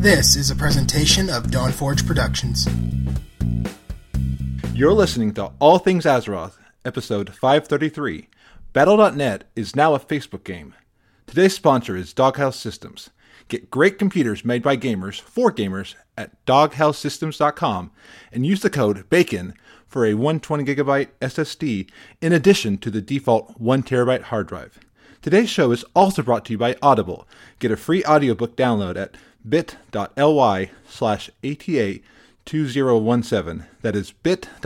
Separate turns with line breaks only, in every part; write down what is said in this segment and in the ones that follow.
This is a presentation of Dawnforge Productions.
You're listening to All Things Azeroth, episode 533. Battle.net is now a Facebook game. Today's sponsor is Doghouse Systems. Get great computers made by gamers for gamers at doghousesystems.com and use the code BACON for a 120GB SSD in addition to the default 1TB hard drive. Today's show is also brought to you by Audible. Get a free audiobook download at bit.ly/ATA2017. That is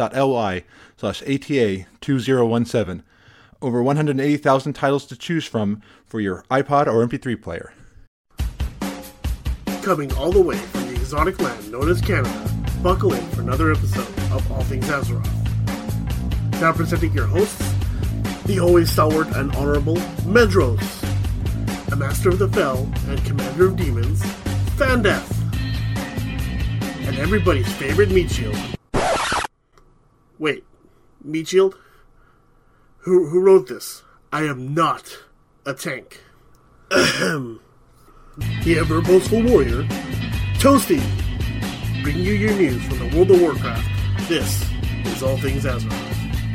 bit.ly/ATA2017. Over 180,000 titles to choose from for your iPod or MP3 player.
Coming all the way from the exotic land known as Canada, buckle in for another episode of All Things Azeroth. Now presenting your hosts, the always stalwart and honorable Medros, a master of the Fel and commander of demons, Fandeth, and everybody's favorite meat shield. Wait, meat shield? Who wrote this? I am not a tank. Ahem. The ever boastful warrior, Toasty, bringing you your news from the World of Warcraft. This is All Things Azeroth.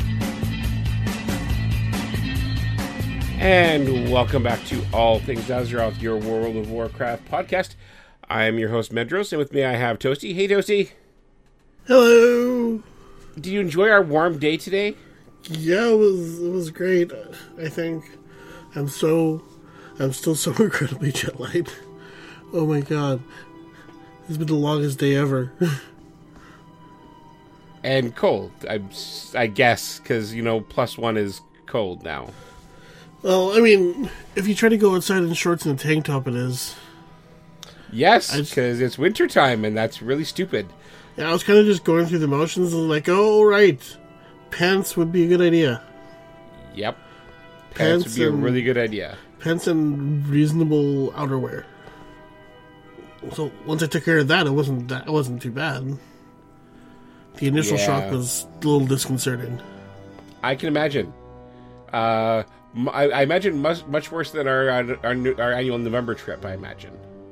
And welcome back to All Things Azeroth, your World of Warcraft podcast. I am your host, Medros, and with me I have Toasty. Hey, Toasty.
Hello.
Did you enjoy our warm day today?
Yeah, it was great. I think I'm still so incredibly jet lagged. Oh my god, it's been the longest day ever.
And cold, I guess, because +1 is cold now.
Well, I mean, if you try to go outside in shorts and a tank top, it is.
Yes, because it's wintertime, and that's really stupid.
Yeah, I was kind of just going through the motions and like, oh, right, pants would be a good idea.
Yep, pants would be a really good idea.
Pants and reasonable outerwear. So once I took care of that, it wasn't too bad. The initial shock was a little disconcerting. I
can imagine. I imagine much worse than our annual November trip. I imagine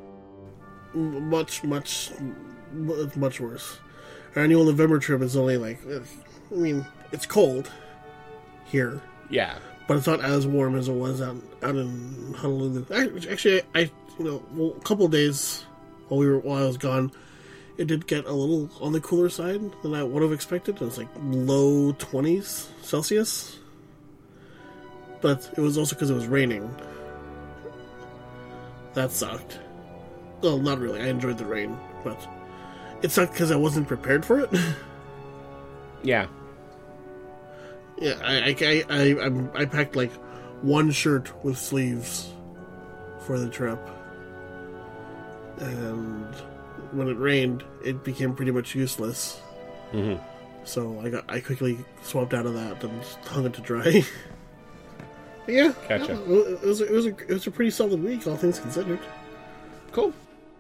much worse. Our annual November trip is only it's cold here.
Yeah.
But it's not as warm as it was out in Honolulu. Actually, a couple of days while I was gone, it did get a little on the cooler side than I would have expected. It was like low 20s Celsius. But it was also because it was raining. That sucked. Well, not really. I enjoyed the rain, but it sucked because I wasn't prepared for it.
Yeah.
Yeah, I packed like one shirt with sleeves for the trip, and when it rained, it became pretty much useless.
Mm-hmm.
So I quickly swapped out of that and hung it to dry. Yeah,
gotcha.
It was a pretty solid week, all things considered.
Cool.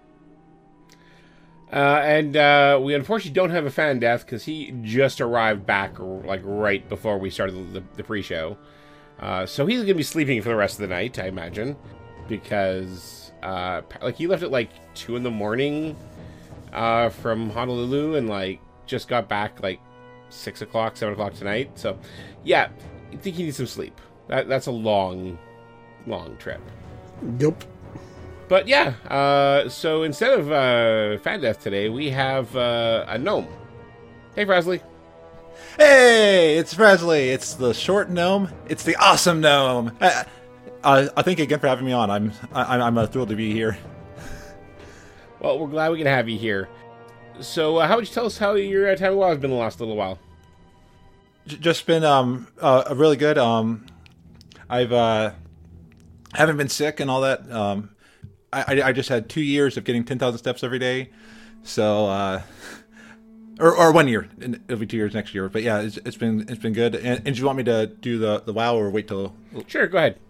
And we unfortunately don't have a fan death because he just arrived back right before we started the pre-show. So he's going to be sleeping for the rest of the night, I imagine, because he left at 2 a.m. From Honolulu and just got back 6 o'clock, 7 o'clock tonight. So yeah, I think he needs some sleep. That's a long trip.
Yep.
But yeah, so instead of fan death today, we have a gnome. Hey, Frasley.
Hey, it's Frasley. It's the short gnome. It's the awesome gnome. I thank you again for having me on. I'm thrilled to be here.
Well, we're glad we can have you here. So, how would you tell us how your time of WoW has been the last little while?
Just been really good. I've haven't been sick and all that. I just had 2 years of getting 10,000 steps every day, so or 1 year. It'll be 2 years next year. But yeah, it's been good. And do you want me to do the WoW or wait till?
Sure, go ahead.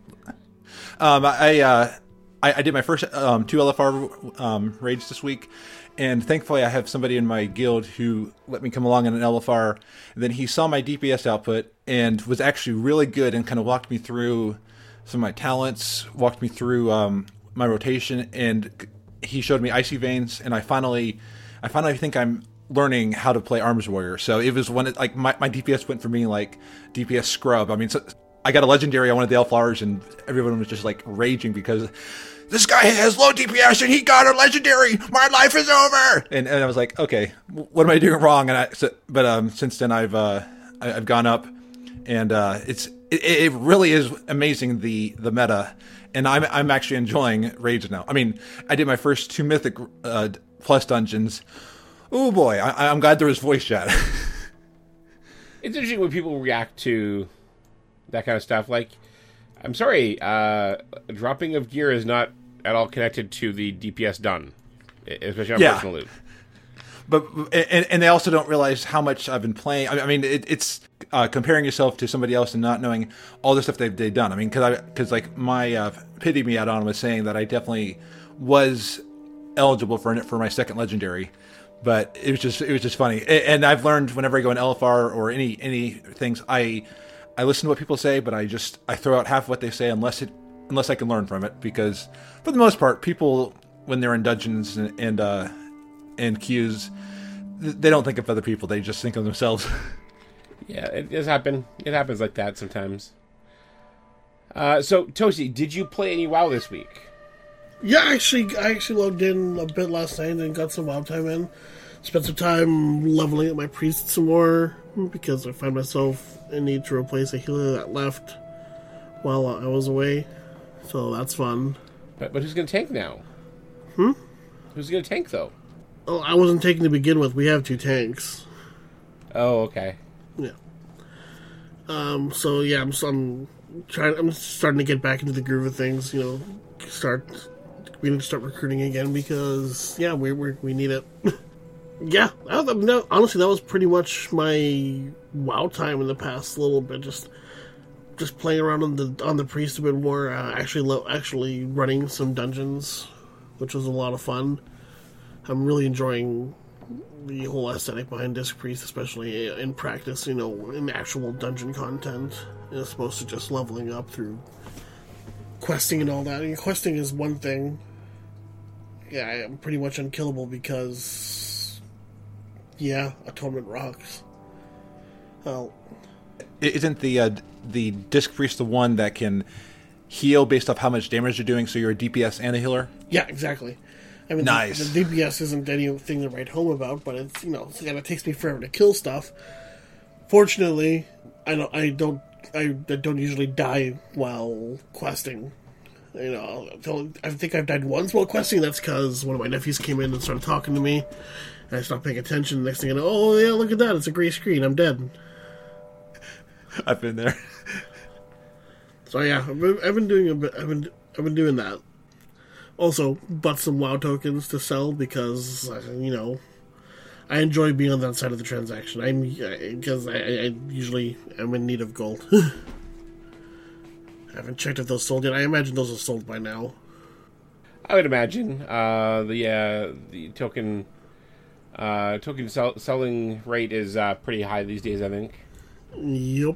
I did my first 2 LFR raids this week, and thankfully I have somebody in my guild who let me come along in an LFR. And then he saw my DPS output and was actually really good and kind of walked me through some of my talents, walked me through my rotation, and he showed me Icy Veins, and I finally think I'm learning how to play Arms Warrior. So it was when my DPS went from being like DPS scrub. I mean, so I got a legendary. I wanted the Elflowers, and everyone was just like raging because this guy has low DPS and he got a legendary. My life is over. And I was like, okay, what am I doing wrong? But since then I've gone up, and it really is amazing the meta, and I'm actually enjoying raids now. I mean, I did my first 2 Mythic plus dungeons. Oh boy, I'm glad there was voice chat.
It's interesting when people react to that kind of stuff. Like, I'm sorry, dropping of gear is not at all connected to the DPS done, especially on personal loot.
But and they also don't realize how much I've been playing. I mean, it's comparing yourself to somebody else and not knowing all the stuff they've done. I mean, because like my Pity Me add-on was saying that I definitely was eligible for my second legendary. But it was just funny, and I've learned whenever I go in LFR or any things, I listen to what people say, but I throw out half of what they say unless I can learn from it, because for the most part, people when they're in dungeons and queues, they don't think of other people; they just think of themselves.
Yeah, it does happen. It happens like that sometimes. So Toasty, did you play any WoW this week?
Yeah, I actually logged in a bit last night and got some WoW time in. Spent some time leveling up my priest some more, because I find myself in need to replace a healer that left while I was away. So that's fun.
But who's going to tank now? Who's going to tank, though?
Oh, I wasn't taking to begin with. We have 2 tanks.
Oh, okay.
Yeah. So yeah, I'm starting to get back into the groove of things. You know, we need to start recruiting again because we need it. Yeah, honestly, that was pretty much my WoW time in the past little bit. Just playing around on the priest a bit more. Actually running some dungeons, which was a lot of fun. I'm really enjoying the whole aesthetic behind Disc Priest, especially in practice. You know, in actual dungeon content, as opposed to just leveling up through questing and all that. And questing is one thing. Yeah, I'm pretty much unkillable because, Atonement rocks. Well,
isn't the Disc Priest the one that can heal based off how much damage you're doing, so you're a DPS and a healer?
Yeah, exactly. I mean,
nice.
The DPS isn't anything to write home about, but it's it takes me forever to kill stuff. Fortunately, I don't usually die while questing. You know, I think I've died once while questing. That's because one of my nephews came in and started talking to me, and I stopped paying attention. Next thing I know, oh yeah, look at that! It's a gray screen. I'm dead.
I've been there.
So yeah, I've been doing a bit. I've been doing that. Also, bought some WoW tokens to sell because I enjoy being on that side of the transaction. Because I usually am in need of gold. I haven't checked if those sold yet. I imagine those are sold by now.
I would imagine. The token selling rate is pretty high these days, I think.
Yep.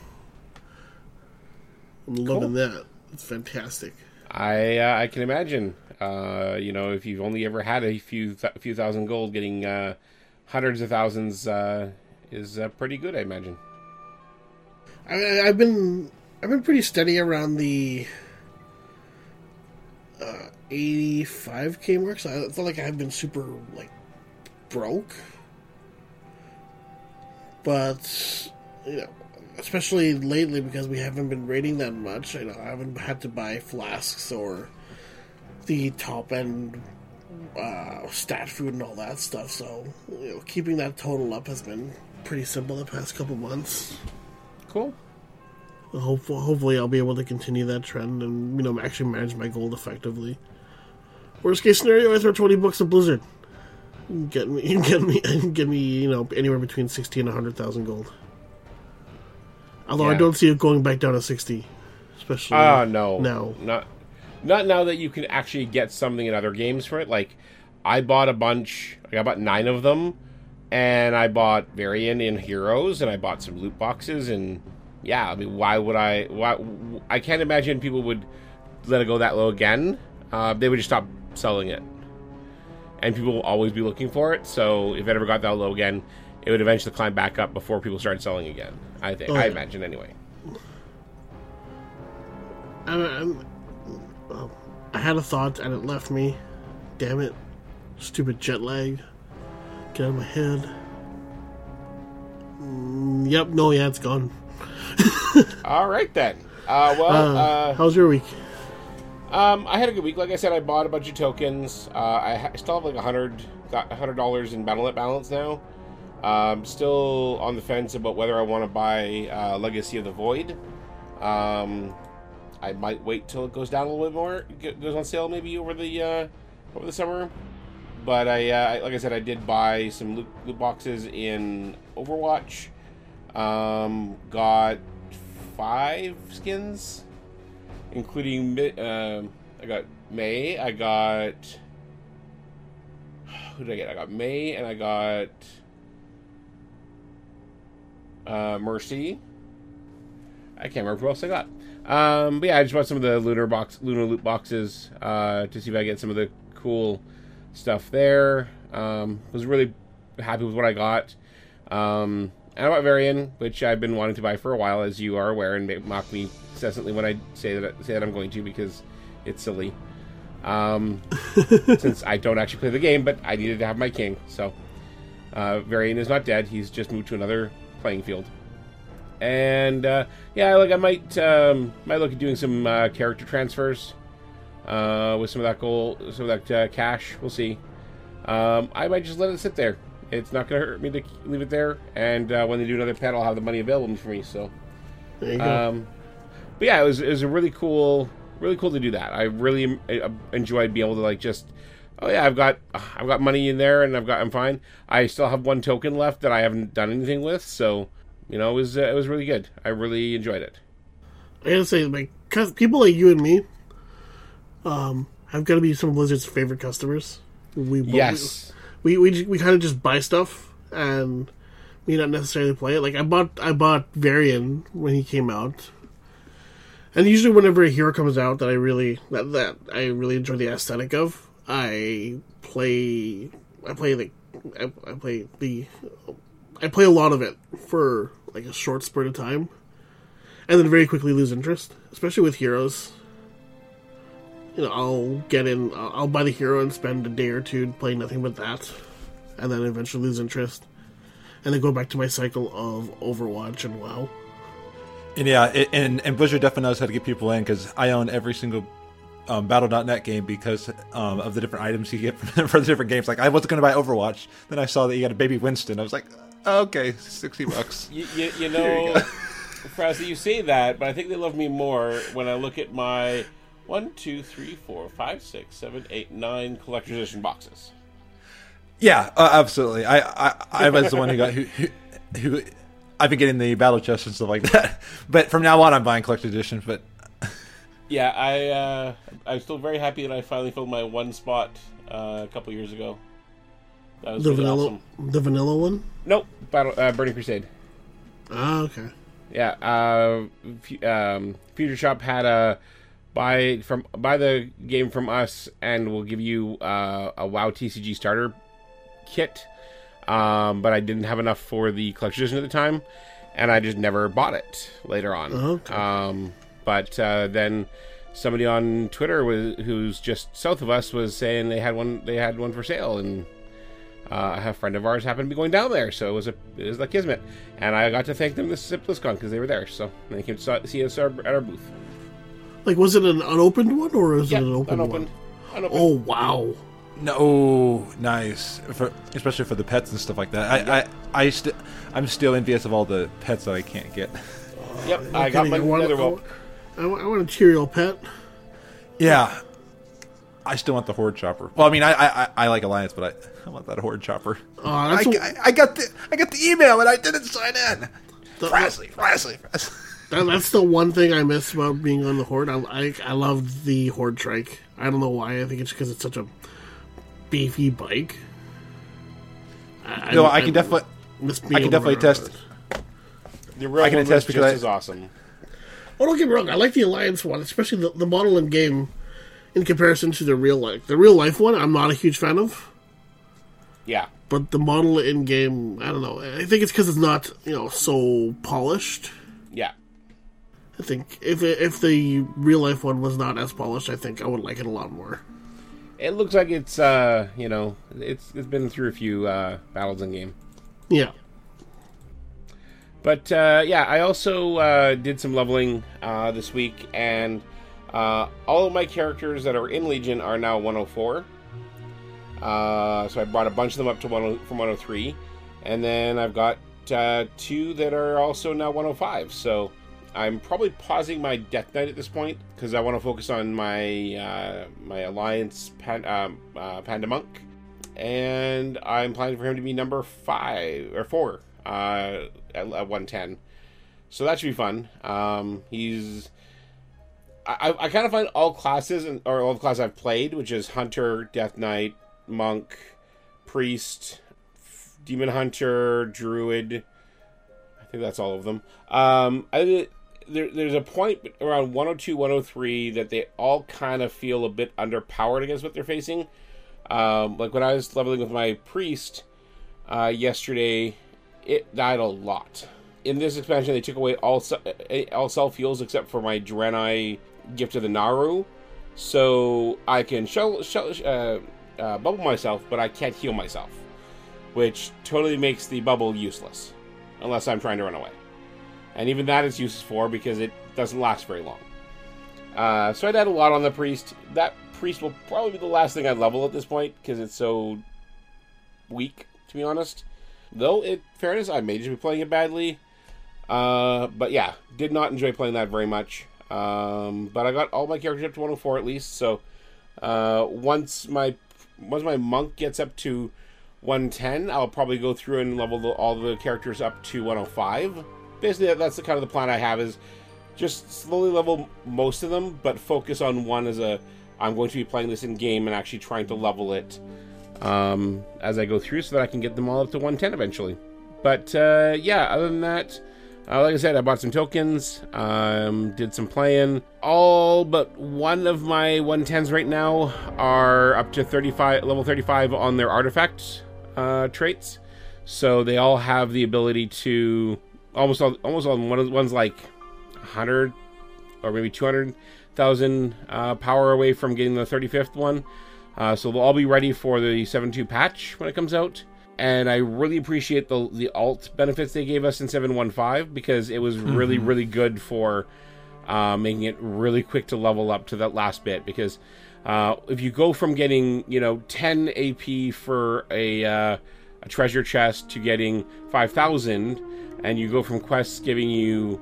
I'm loving that. It's fantastic.
I can imagine. If you've only ever had a few thousand gold, getting hundreds of thousands is pretty good, I imagine.
I've been pretty steady around the 85k mark, so I feel like I haven't been super broke. But especially lately, because we haven't been raiding that much, I haven't had to buy flasks or the top end stat food and all that stuff. So keeping that total up has been pretty simple the past couple months.
Cool.
Hopefully I'll be able to continue that trend and actually manage my gold effectively. Worst case scenario, I throw $20 at Blizzard. Get me anywhere between 60 and 100,000 gold. Although I don't see it going back down to 60, especially
no, not now that you can actually get something in other games for it. Like, I bought a bunch. I bought 9 of them, and I bought Varian in Heroes, and I bought some loot boxes, and yeah, I mean, why would I? I can't imagine people would let it go that low again. They would just stop selling it. and people will always be looking for it. So if it ever got that low again, it would eventually climb back up before people started selling again. I think. I imagine anyway.
I had a thought and it left me. Damn it. Stupid jet lag. Get out of my head. It's gone.
All right then.
How's your week?
I had a good week. Like I said, I bought a bunch of tokens. I still have like $100 in Battle.net balance now. Still on the fence about whether I want to buy Legacy of the Void. I might wait till it goes down a little bit more. It goes on sale maybe over the summer. But I like I said, I did buy some loot boxes in Overwatch. Got 5 skins, including I got Mei. I got who did I get? I got Mei and I got Mercy. I can't remember who else I got. But yeah, I just bought some of the lunar loot boxes to see if I get some of the cool stuff there. Was really happy with what I got. And I bought Varian, which I've been wanting to buy for a while, as you are aware, and mock me incessantly when I say that I'm going to, because it's silly. Since I don't actually play the game, but I needed to have my king. So Varian is not dead; he's just moved to another playing field. And I might look at doing some character transfers with some of that cash. We'll see. I might just let it sit there. It's not going to hurt me to leave it there. And when they do another pet, I'll have the money available for me. So,
there you go.
But yeah, it was a really cool to do that. I really enjoyed being able to I've got money in there and I'm fine. I still have 1 token left that I haven't done anything with. So, it was really good. I really enjoyed it.
I gotta say, people like you and me, have got to be some of Blizzard's favorite customers.
Yes.
We kind of just buy stuff and we not necessarily play it. Like I bought Varian when he came out, and usually whenever a hero comes out that I really enjoy the aesthetic of, I play a lot of it for like a short spurt of time, and then very quickly lose interest, especially with heroes. I'll buy the hero and spend a day or two playing nothing but that, and then eventually lose interest, and then go back to my cycle of Overwatch and WoW.
And yeah, and Blizzard definitely knows how to get people in, because I own every single Battle.net game because of the different items you get for the different games. Like, I wasn't going to buy Overwatch, then I saw that you got a baby Winston. I was like, okay, $60.
You know, Frazzy, you say that, but I think they love me more when I look at my 1, 2, 3, 4, 5, 6, 7, 8, 9 collector's edition boxes.
Yeah, absolutely. I was the one who I've been getting the battle chests and stuff like that. But from now on, I'm buying collector's edition. But
yeah, I'm still very happy that I finally filled my 1 spot a couple years ago. That was really awesome.
The vanilla one?
Nope, Burning Crusade.
Ah, okay.
Yeah, Future Shop had a buy the game from us, and we'll give you a WoW TCG starter kit. But I didn't have enough for the collection edition at the time, and I just never bought it later on.
Okay.
But then somebody on Twitter who's just south of us was saying they had one for sale, and a friend of ours happened to be going down there, so it was like kismet, and I got to thank them this BlizzCon because they were there, so they came to see us at our booth.
Like, was it an unopened one, or was it an open
unopened.
one? Unopened. Oh, wow.
No, nice. Especially for the pets and stuff like that. I'm still envious of all the pets that I can't get.
Yep, I got my Netherwolf.
I want a Tyrael pet.
Yeah. I still want the Horde Chopper. Well, I mean, I like Alliance, but I want that Horde Chopper. I got the email and I didn't sign in. Frasley.
That's the one thing I miss about being on the Horde. I love the Horde Trike. I don't know why. I think it's because it's such a beefy bike.
I can definitely test.
The real one is just as awesome.
Oh, don't get me wrong. I like the Alliance one, especially the model in game in comparison to the real life. The real life one, I'm not a huge fan of.
Yeah.
But the model in game, I don't know. I think it's because it's not, so polished.
Yeah.
I think if the real life one was not as polished, I think I would like it a lot more.
It looks like it's it's been through a few battles in game.
Yeah.
But I also did some leveling this week, and all of my characters that are in Legion are now 104. So I brought a bunch of them up to from 103, and then I've got 2 that are also now 105. So I'm probably pausing my Death Knight at this point because I want to focus on my my Alliance Panda Monk, and I'm planning for him to be number 5 or 4 at 110. So that should be fun. I kind of find all classes or all the classes I've played, which is Hunter, Death Knight, Monk, Priest, Demon Hunter, Druid. I think that's all of them. There's a point around 102, 103 that they all kind of feel a bit underpowered against what they're facing. Like when I was leveling with my Priest yesterday, it died a lot. In this expansion, they took away all self heals except for my Draenei Gift of the Naru, so I can bubble myself, but I can't heal myself, which totally makes the bubble useless unless I'm trying to run away. And even that is useless for because it doesn't last very long. So I did a lot on the Priest. That Priest will probably be the last thing I level at this point because it's so weak, to be honest. Though, in fairness, I may just be playing it badly. But yeah, did not enjoy playing that very much. But I got all my characters up to 104 at least. So once my monk gets up to 110, I'll probably go through and level all the characters up to 105. Basically, that's the kind of the plan I have, is just slowly level most of them, but focus on one as I'm going to be playing this in game and actually trying to level it as I go through so that I can get them all up to 110 eventually. But other than that, like I said, I bought some tokens, did some playing. All but one of my 110s right now are up to level 35 on their artifact traits. So they all have the ability to almost all one's like 100 or maybe 200,000 power away from getting the 35th one. So they'll all be ready for the 7.2 patch when it comes out. And I really appreciate the alt benefits they gave us in 7.15 because it was really, really good for making it really quick to level up to that last bit. Because if you go from getting 10 AP for a treasure chest to getting 5,000, and you go from quests giving you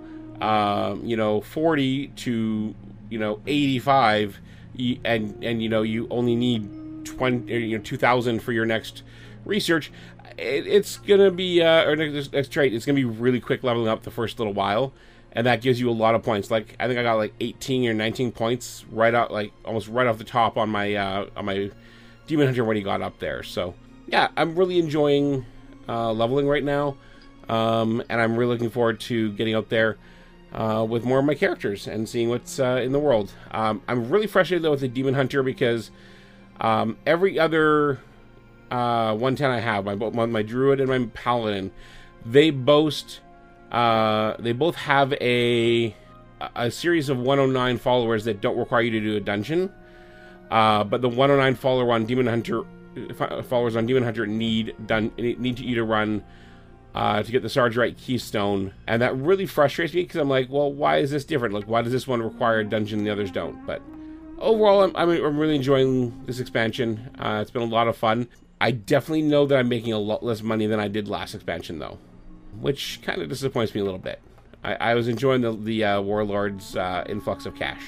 40 to 85, and you only need 2,000 for your next research, it's gonna be or next trait, it's gonna be really quick leveling up the first little while, and that gives you a lot of points. Like I think I got like 18 or 19 points right out, like almost right off the top on my Demon Hunter when he got up there. So yeah, I'm really enjoying leveling right now, and I'm really looking forward to getting out there with more of my characters and seeing what's in the world. I'm really frustrated though with the Demon Hunter because every other 110 I have, my Druid and my Paladin, they both have a series of 109 followers that don't require you to do a dungeon, but the 109 followers on Demon Hunter need you to run to get the Sargerite Keystone, and that really frustrates me because I'm like, well, why is this different? Like, why does this one require a dungeon and the others don't? But overall, I'm really enjoying this expansion. It's been a lot of fun. I definitely know that I'm making a lot less money than I did last expansion, though, which kind of disappoints me a little bit. I was enjoying the Warlord's influx of cash.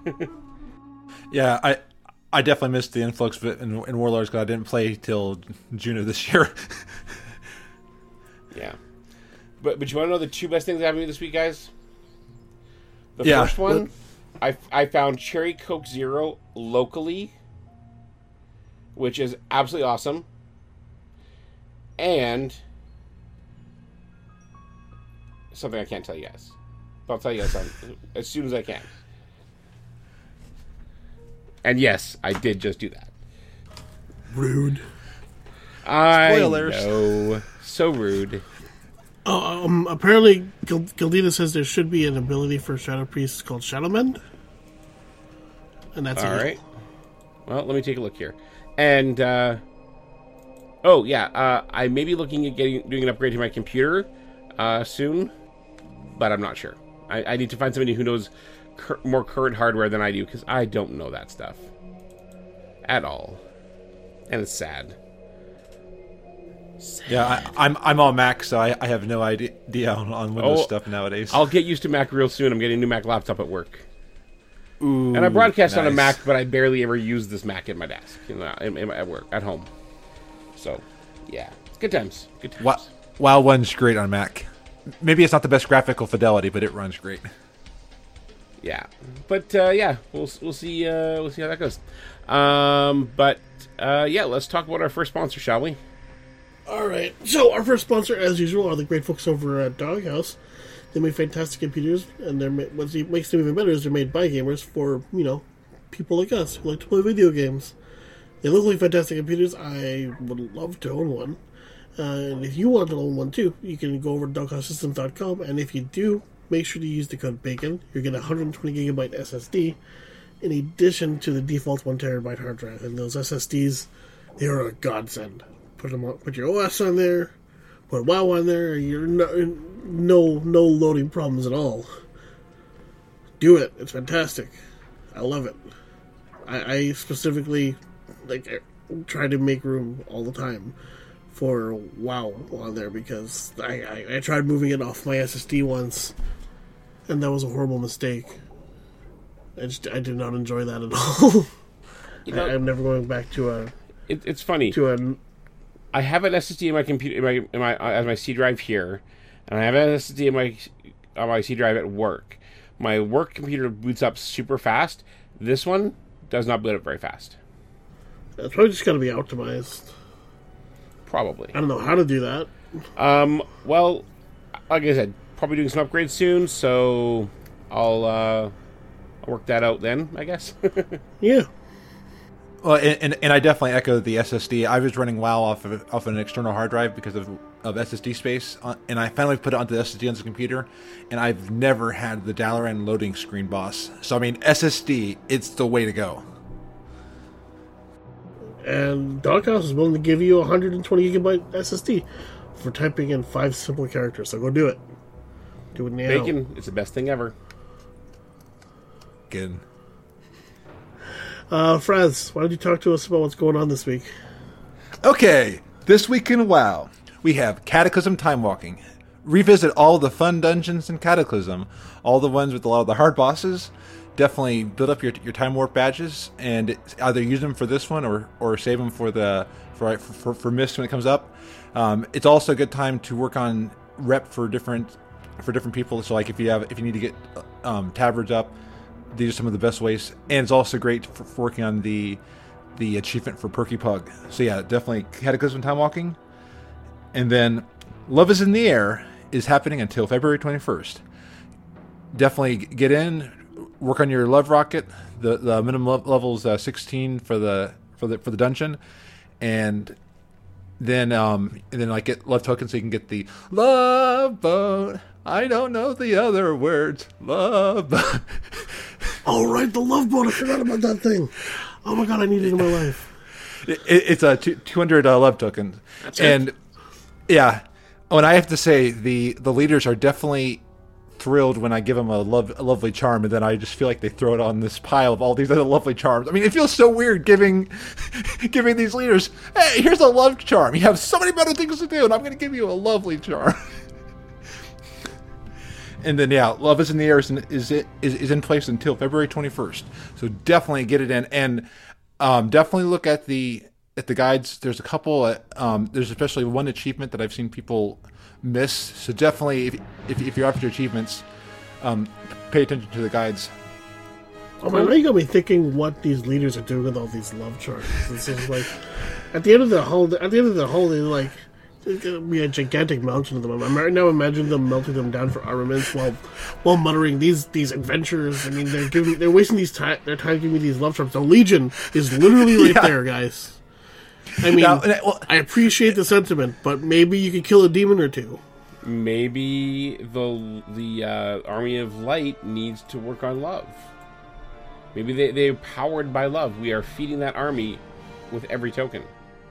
Yeah, I definitely missed the influx of it in Warlords because I didn't play till June of this year.
Yeah. But you want to know the two best things that happened to me this week, guys? The
Yeah.
first one, I found Cherry Coke Zero locally, which is absolutely awesome. And something I can't tell you guys. But I'll tell you guys as soon as I can. And yes, I did just do that.
Rude.
Spoilers.
I know. So rude.
Apparently, Gildina says there should be an ability for Shadow Priests called Shadow Mend. And that's
All
it.
right. Well, let me take a look here. And, I may be looking at doing an upgrade to my computer soon, but I'm not sure. I need to find somebody who knows more current hardware than I do, because I don't know that stuff at all. And it's sad.
Yeah, I'm on Mac, so I have no idea on Windows stuff nowadays.
I'll get used to Mac real soon. I'm getting a new Mac laptop at work.
Ooh,
And I broadcast on a
nice.
Mac, but I barely ever use this Mac at my desk, at work, at home. So, yeah, good times. Good times.
WoW runs great on Mac. Maybe it's not the best graphical fidelity, but it runs great.
Yeah, but we'll see how that goes. Let's talk about our first sponsor, shall we?
Alright, so our first sponsor, as usual, are the great folks over at Doghouse. They make fantastic computers, and what makes them even better is they're made by gamers for, people like us who like to play video games. They look like fantastic computers. I would love to own one. And if you want to own one too, you can go over to doghousesystems.com, and if you do, make sure to use the code BACON. You're getting a 120 gigabyte SSD in addition to the default 1 terabyte hard drive. And those SSDs, they are a godsend. Put your OS on there, put WoW on there, you're no loading problems at all. Do it. It's fantastic. I love it. I specifically try to make room all the time for WoW on there, because I tried moving it off my SSD once, and that was a horrible mistake. I did not enjoy that at all. I'm never going back to a.
It's funny. I have an SSD in my computer, as my C drive here, and I have an SSD on my C drive at work. My work computer boots up super fast. This one does not boot up very fast.
It's probably just got to be optimized.
Probably.
I don't know how to do that.
Well, like I said, probably doing some upgrades soon, so I'll work that out then, I guess.
Yeah.
Well, and I definitely echo the SSD. I was running WoW off an external hard drive because of SSD space, and I finally put it onto the SSD on the computer, and I've never had the Dalaran loading screen boss. So, I mean, SSD, it's the way to go.
And Doghouse is willing to give you a 120 gigabyte SSD for typing in 5 simple characters. So go do it. Do it now.
Bacon, it's the best thing ever.
Good.
Fraz, why don't you talk to us about what's going on this week?
Okay, this week in WoW, we have Cataclysm Time Walking. Revisit all the fun dungeons in Cataclysm, all the ones with a lot of the hard bosses. Definitely build up your Time Warp badges and either use them for this one or save them for Mist when it comes up. It's also a good time to work on rep for different people. So like if you need to get tabards up, these are some of the best ways, and it's also great for working on the achievement for Perky Pug. So yeah, definitely Cataclysm Time Walking. And then Love is in the Air is happening until February 21st. Definitely get in, work on your love rocket. The minimum level is 16 for the dungeon, and then like get love tokens so you can get the love boat. I don't know the other words. Love boat.
Oh, right, the Love Boat. I forgot about that thing. Oh my god, I need it in my life.
It's a 200 love tokens.
That's
and
it.
Yeah. Oh, and I have to say, the leaders are definitely thrilled when I give them a lovely charm, and then I just feel like they throw it on this pile of all these other lovely charms. I mean, it feels so weird giving these leaders, hey, here's a love charm. You have so many better things to do, and I'm going to give you a lovely charm. And then, yeah, Love is in the Air is in place until February 21st. So definitely get it in, and definitely look at the guides. There's a couple. There's especially one achievement that I've seen people miss. So definitely, if you're after achievements, pay attention to the guides.
Oh man, now you got me thinking what these leaders are doing with all these love charms. This is like at the end of the whole, they like. There's going to be a gigantic mountain of them. I'm right now imagining them melting them down for armaments while muttering these adventures. I mean, they're wasting their time giving me these love charms. The Legion is literally right there, guys. I mean,
well,
I appreciate the sentiment, but maybe you could kill a demon or two.
Maybe the Army of Light needs to work on love. Maybe they're powered by love. We are feeding that army with every token.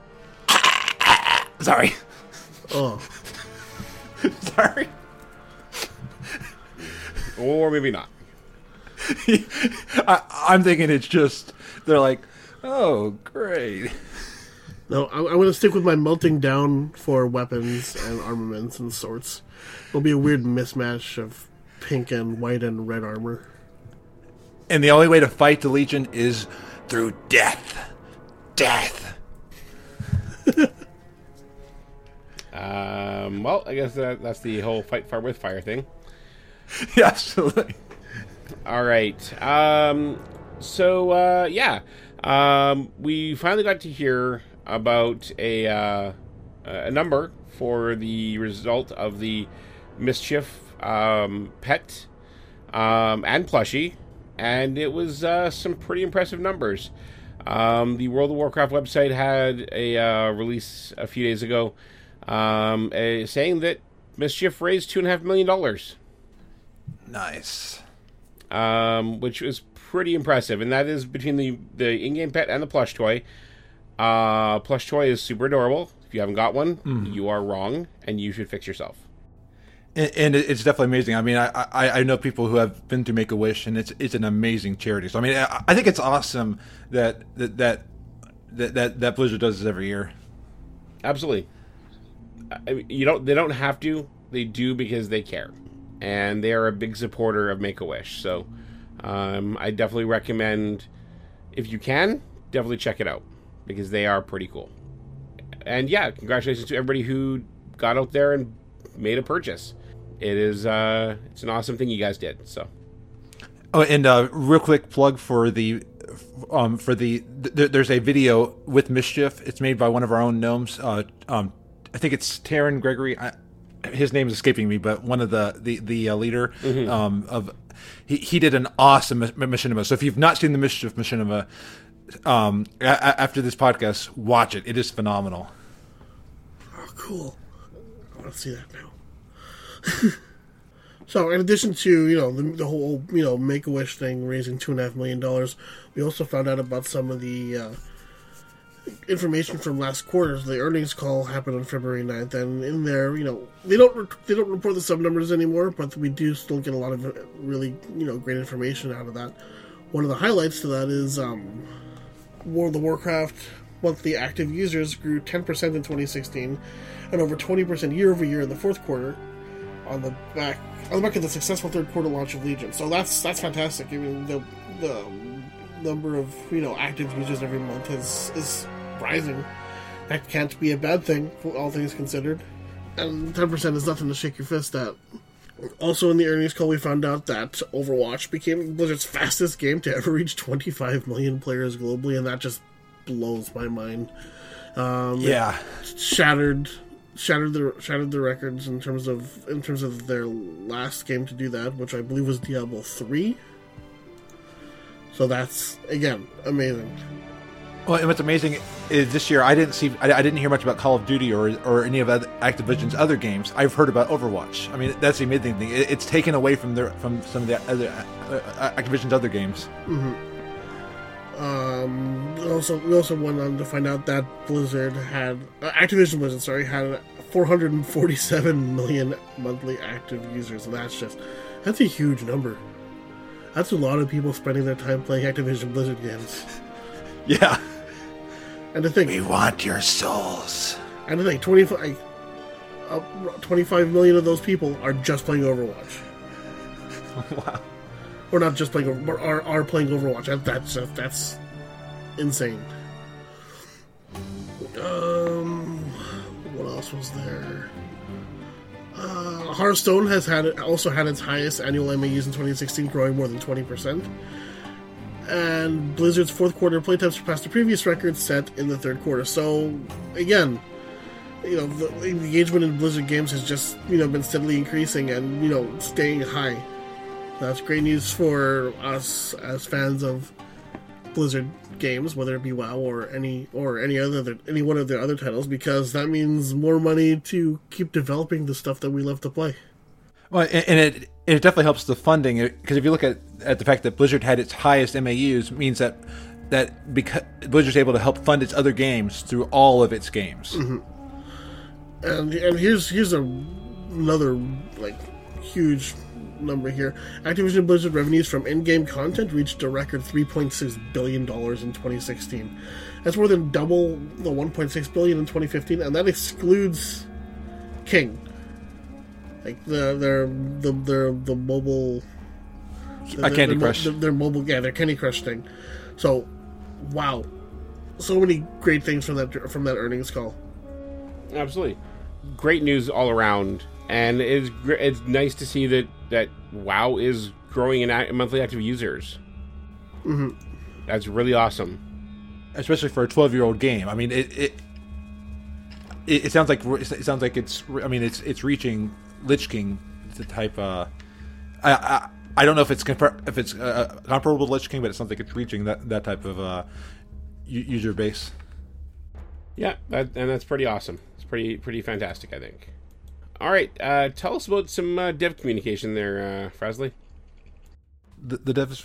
Sorry.
Oh.
Sorry.
Or maybe not.
I'm thinking it's just, they're like, oh, great.
No, I'm going to stick with my melting down for weapons and armaments and sorts. It'll be a weird mismatch of pink and white and red armor.
And the only way to fight the Legion is through death. Death.
Well, I guess that's the whole fight fire with fire thing.
Yeah, absolutely.
All right. We finally got to hear about a number for the result of the Mischief pet and plushie, and it was some pretty impressive numbers. The World of Warcraft website had a release a few days ago saying that Mischief raised $2.5 million.
Nice.
Which is pretty impressive, and that is between the in-game pet and the plush toy. Plush toy is super adorable. If you haven't got one, you are wrong, and you should fix yourself.
And it's definitely amazing. I mean, I know people who have been to Make-A-Wish, and it's an amazing charity. So I mean, I think it's awesome that Blizzard does this every year.
Absolutely. They don't have to. They do because they care, and they are a big supporter of Make-A-Wish. So I definitely recommend, if you can, definitely check it out, because they are pretty cool. And yeah, congratulations to everybody who got out there and made a purchase. It is it's an awesome thing you guys did. So,
oh, and real quick plug for there's a video with Mischief. It's made by one of our own gnomes. I think it's Taryn Gregory. His name is escaping me, but one of the leader of he did an awesome machinima. So if you've not seen the Mischief machinima, after this podcast, watch it. It is phenomenal.
Oh, cool. I want to see that now. So, in addition to, the whole, Make-A-Wish thing, raising $2.5 million, we also found out about some of the information from last quarter. The earnings call happened on February 9th, and in there, they don't report the sub numbers anymore, but we do still get a lot of really, great information out of that. One of the highlights to that is World of Warcraft monthly active users grew 10% in 2016 and over 20% year over year in the fourth quarter on the back of the successful third quarter launch of Legion. So that's fantastic. I mean, the number of active users every month is rising. That can't be a bad thing, all things considered. And 10% is nothing to shake your fist at. Also, in the earnings call, we found out that Overwatch became Blizzard's fastest game to ever reach 25 million players globally, and that just blows my mind.
Yeah,
it shattered the records in terms of their last game to do that, which I believe was Diablo 3. So that's, again, amazing.
Well, and what's amazing is this year I didn't hear much about Call of Duty or any of Activision's other games. I've heard about Overwatch. I mean, that's the amazing thing. It's taken away from some of the other Activision's other games.
Mm-hmm. We also went on to find out that Activision Blizzard had 447 million monthly active users. And that's a huge number. That's a lot of people spending their time playing Activision Blizzard games.
Yeah.
And to think,
we want your souls.
And to think, 25 million of those people are just playing Overwatch.
Wow.
Or not just playing, but are playing Overwatch. That's insane. What else was there? Hearthstone also had its highest annual MAUs in 2016, growing more than 20%. And Blizzard's fourth quarter playtime surpassed the previous record set in the third quarter. So, again, the engagement in Blizzard games has just, been steadily increasing and, staying high. That's great news for us as fans of Blizzard games, whether it be WoW or any one of their other titles, because that means more money to keep developing the stuff that we love to play.
Well, and it definitely helps the funding, because if you look at the fact that Blizzard had its highest MAUs, means that because Blizzard's able to help fund its other games through all of its games.
Mm-hmm. And here's another like huge number here. Activision Blizzard revenues from in-game content reached a record $3.6 billion in 2016. That's more than double the $1.6 billion in 2015, and that excludes King. Like their mobile,
Candy Crush.
Their mobile, their Candy Crush thing. So, wow, so many great things from that earnings call.
Absolutely, great news all around, and it's nice to see that WoW is growing in monthly active users.
Mm-hmm.
That's really awesome,
especially for a 12-year-old game. I mean, it sounds like it's. I mean, it's reaching Lich King, the type. I don't know if it's comparable to Lich King, but it sounds like it's reaching that type of user base.
Yeah, and that's pretty awesome. It's pretty fantastic, I think. All right, tell us about some dev communication there, Frasley.
The devs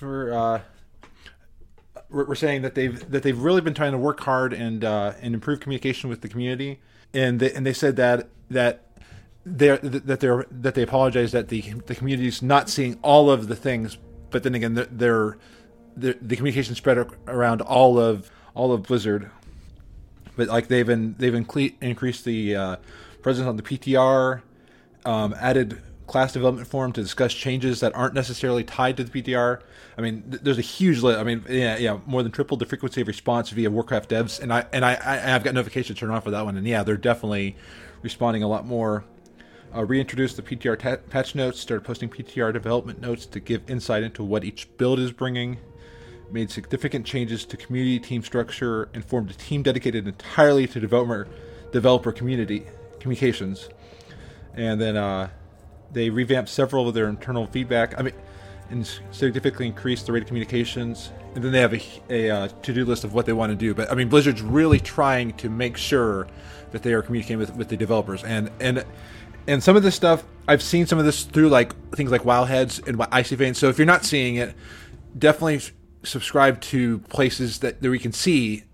were saying that they've really been trying to work hard and improve communication with the community, and they said that they apologize that the community's not seeing all of the things, but then again the communication spread around all of Blizzard. But like they've increased the presence on the PTR, added class development forum to discuss changes that aren't necessarily tied to the PTR. I mean, there's a huge list. I mean, more than tripled the frequency of response via Warcraft devs, and I've got notifications turned on for that one, and they're definitely responding a lot more. Reintroduced the PTR patch notes, started posting PTR development notes to give insight into what each build is bringing. Made significant changes to community team structure and formed a team dedicated entirely to developer community communications. And then they revamped several of their internal feedback. I mean, and significantly increased the rate of communications. And then they have a to-do list of what they want to do. But I mean, Blizzard's really trying to make sure that they are communicating with the developers. And some of this stuff, I've seen some of this through like things like Wowheads and Icy Veins. So if you're not seeing it, definitely subscribe to places that we can see,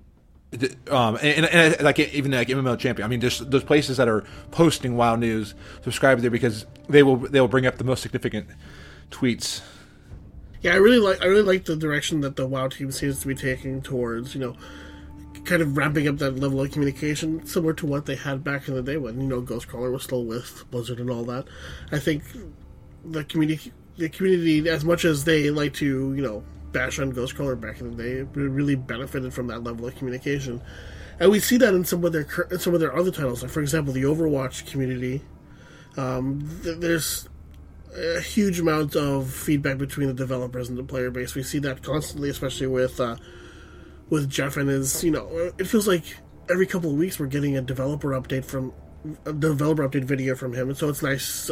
and like even like MMO Champion. I mean, there's those places that are posting WoW news. Subscribe there because they will bring up the most significant tweets.
Yeah, I really like the direction that the WoW team seems to be taking towards, kind of ramping up that level of communication, similar to what they had back in the day when Ghostcrawler was still with Blizzard and all that. I think the community, as much as they like to bash on Ghostcrawler back in the day, really benefited from that level of communication, and we see that in some of their other titles. Like for example, the Overwatch community. There's a huge amount of feedback between the developers and the player base. We see that constantly, especially with Jeff and his. It feels like every couple of weeks we're getting a developer update video from him, and so it's nice.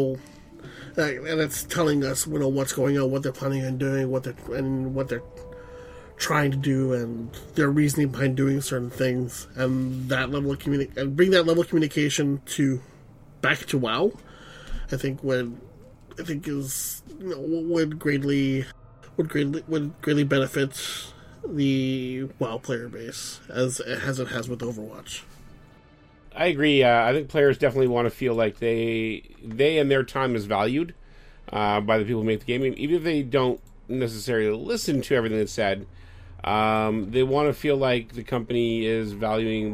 And it's telling us, what's going on, what they're planning on doing, what they're trying to do, and their reasoning behind doing certain things, and that level of bring that level of communication back to WoW. I think would greatly benefit the WoW player base as it has with Overwatch.
I agree. I think players definitely want to feel like they and their time is valued by the people who make the game, even if they don't necessarily listen to everything that's said. They want to feel like the company is valuing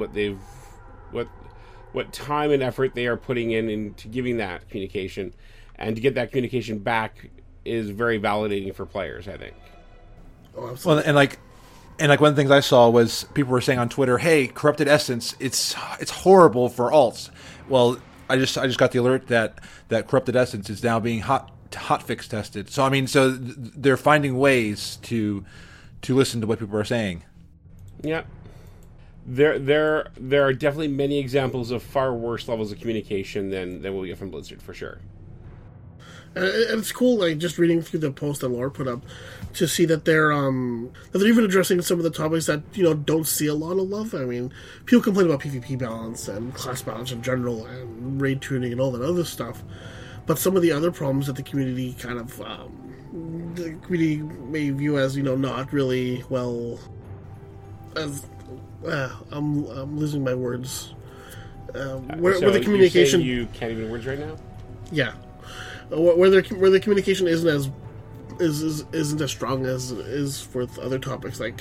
what time and effort they are putting into giving that communication, and to get that communication back is very validating for players, I think.
Oh, absolutely.
Well, and one of the things I saw was people were saying on Twitter, "Hey, Corrupted Essence, it's horrible for alts." Well, I just got the alert that Corrupted Essence is now being hotfix tested. So I mean, they're finding ways to listen to what people are saying.
Yeah, there are definitely many examples of far worse levels of communication than what we get from Blizzard, for sure.
And it's cool, like, just reading through the post that Laura put up to see that they're even addressing some of the topics that, don't see a lot of love. I mean, people complain about PvP balance and class balance in general and raid tuning and all that other stuff. But some of the other problems that the community kind of, the community may view as, not really well, as, I'm losing my words. Where the communication...
You can't even words right now?
Yeah. Where the communication isn't as strong as it is with other topics, like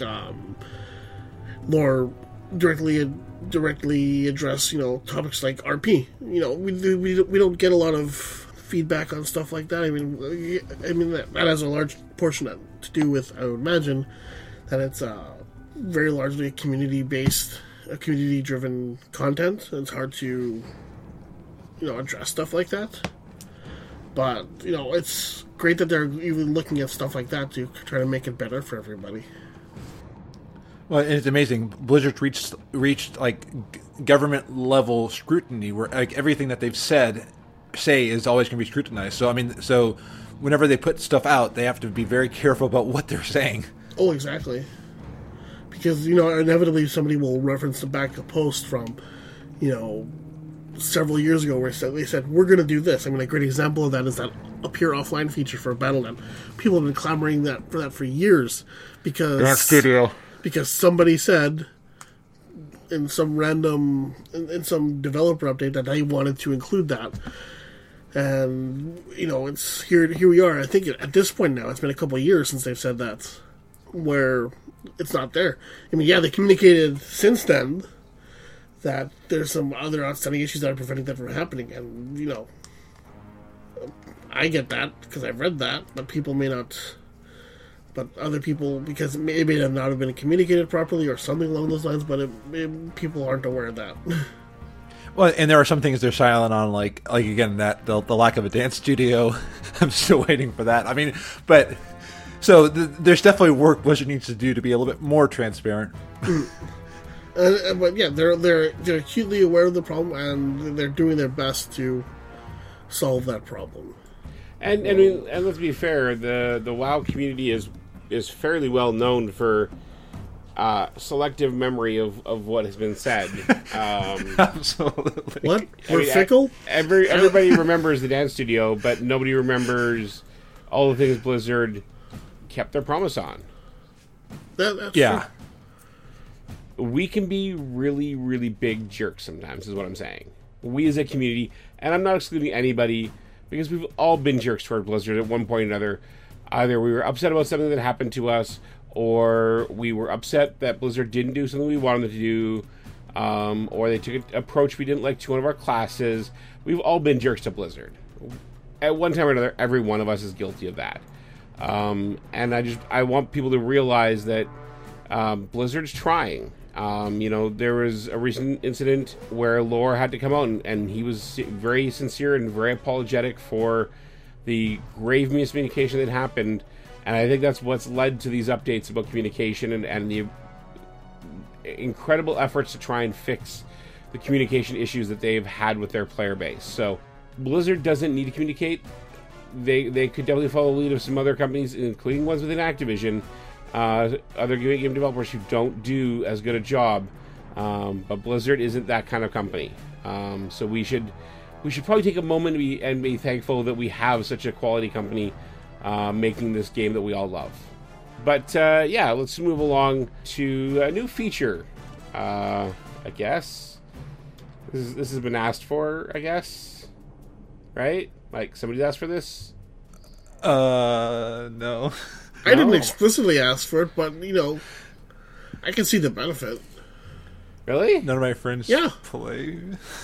more directly address topics like RP. We don't get a lot of feedback on stuff like that. I mean that has a large portion to do with, I would imagine, that it's very largely community-based, community-driven content. And it's hard to address stuff like that. But, it's great that they're even looking at stuff like that to try to make it better for everybody.
Well, and it's amazing. Blizzard reached like government level scrutiny, where like everything that they've say is always going to be scrutinized. So whenever they put stuff out, they have to be very careful about what they're saying.
Oh, exactly. Because inevitably somebody will reference back a post from several years ago where they said, we're going to do this. I mean, a great example of that is that Appear Offline feature for Battle.net. People have been clamoring for that for years because somebody said in some in some developer update that they wanted to include that. And, it's here we are. I think at this point now, it's been a couple of years since they've said that, where it's not there. I mean, yeah, they communicated since then that there's some other outstanding issues that are preventing that from happening. And, I get that because I've read that, but people may not. But other people, because it may not have been communicated properly or something along those lines, but people aren't aware of that.
Well, and there are some things they're silent on, like again, that the lack of a dance studio. I'm still waiting for that. I mean, but so there's definitely work Blizzard needs to do to be a little bit more transparent.
But yeah, they're acutely aware of the problem, and they're doing their best to solve that problem.
And let's be fair, the WoW community is fairly well known for selective memory of what has been said.
Absolutely.
What? We're fickle?
Everybody remembers the dance studio, but nobody remembers all the things Blizzard kept their promise on.
That's
yeah.
true.
We can be really, really big jerks sometimes, is what I'm saying. We as a community, and I'm not excluding anybody, because we've all been jerks toward Blizzard at one point or another. Either we were upset about something that happened to us, or we were upset that Blizzard didn't do something we wanted them to do, or they took an approach we didn't like to one of our classes. We've all been jerks to Blizzard. At one time or another, every one of us is guilty of that. And I want people to realize that Blizzard's trying. There was a recent incident where Lore had to come out and he was very sincere and very apologetic for the grave miscommunication that happened, and I think that's what's led to these updates about communication and the incredible efforts to try and fix the communication issues that they've had with their player base. So Blizzard doesn't need to communicate. They could definitely follow the lead of some other companies, including ones within Activision, other game developers who don't do as good a job, but Blizzard isn't that kind of company. So we should probably take a moment and be thankful that we have such a quality company making this game that we all love. But let's move along to a new feature. I guess this has been asked for. I guess, right? Like somebody's asked for this.
No.
I didn't explicitly ask for it, but, I can see the benefit.
Really?
None of my friends play.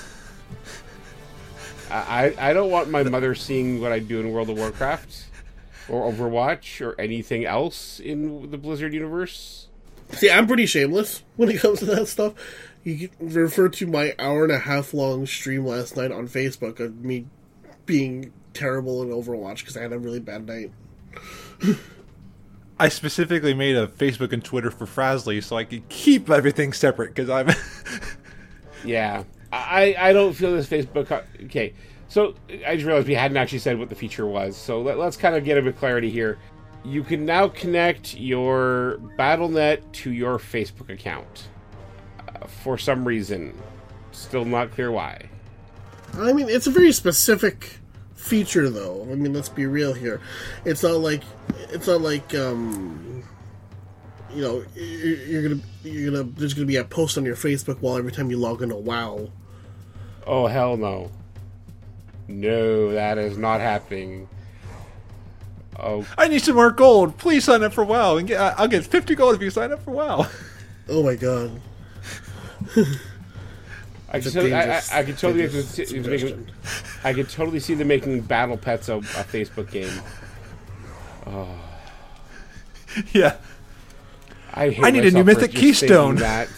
I don't want my mother seeing what I do in World of Warcraft or Overwatch or anything else in the Blizzard universe.
See, I'm pretty shameless when it comes to that stuff. You can refer to my hour-and-a-half long stream last night on Facebook of me being terrible in Overwatch because I had a really bad night.
I specifically made a Facebook and Twitter for Frazzly so I could keep everything separate because I'm...
Yeah. I don't feel this Facebook... Okay. So I just realized we hadn't actually said what the feature was. So let's kind of get a bit of clarity here. You can now connect your Battle.net to your Facebook account. For some reason. Still not clear why.
I mean, it's a very specific feature, though. I mean, let's be real here. It's not like you know, there's gonna be a post on your Facebook wall every time you log into WoW.
Oh, hell no. No, that is not happening. Oh,
I need some more gold. Please sign up for WoW, and I'll get 50 gold if you sign up for WoW.
Oh my god.
I could totally see them making Battle Pets a Facebook game. Oh.
Yeah.
I
need a new Mythic Keystone.
That.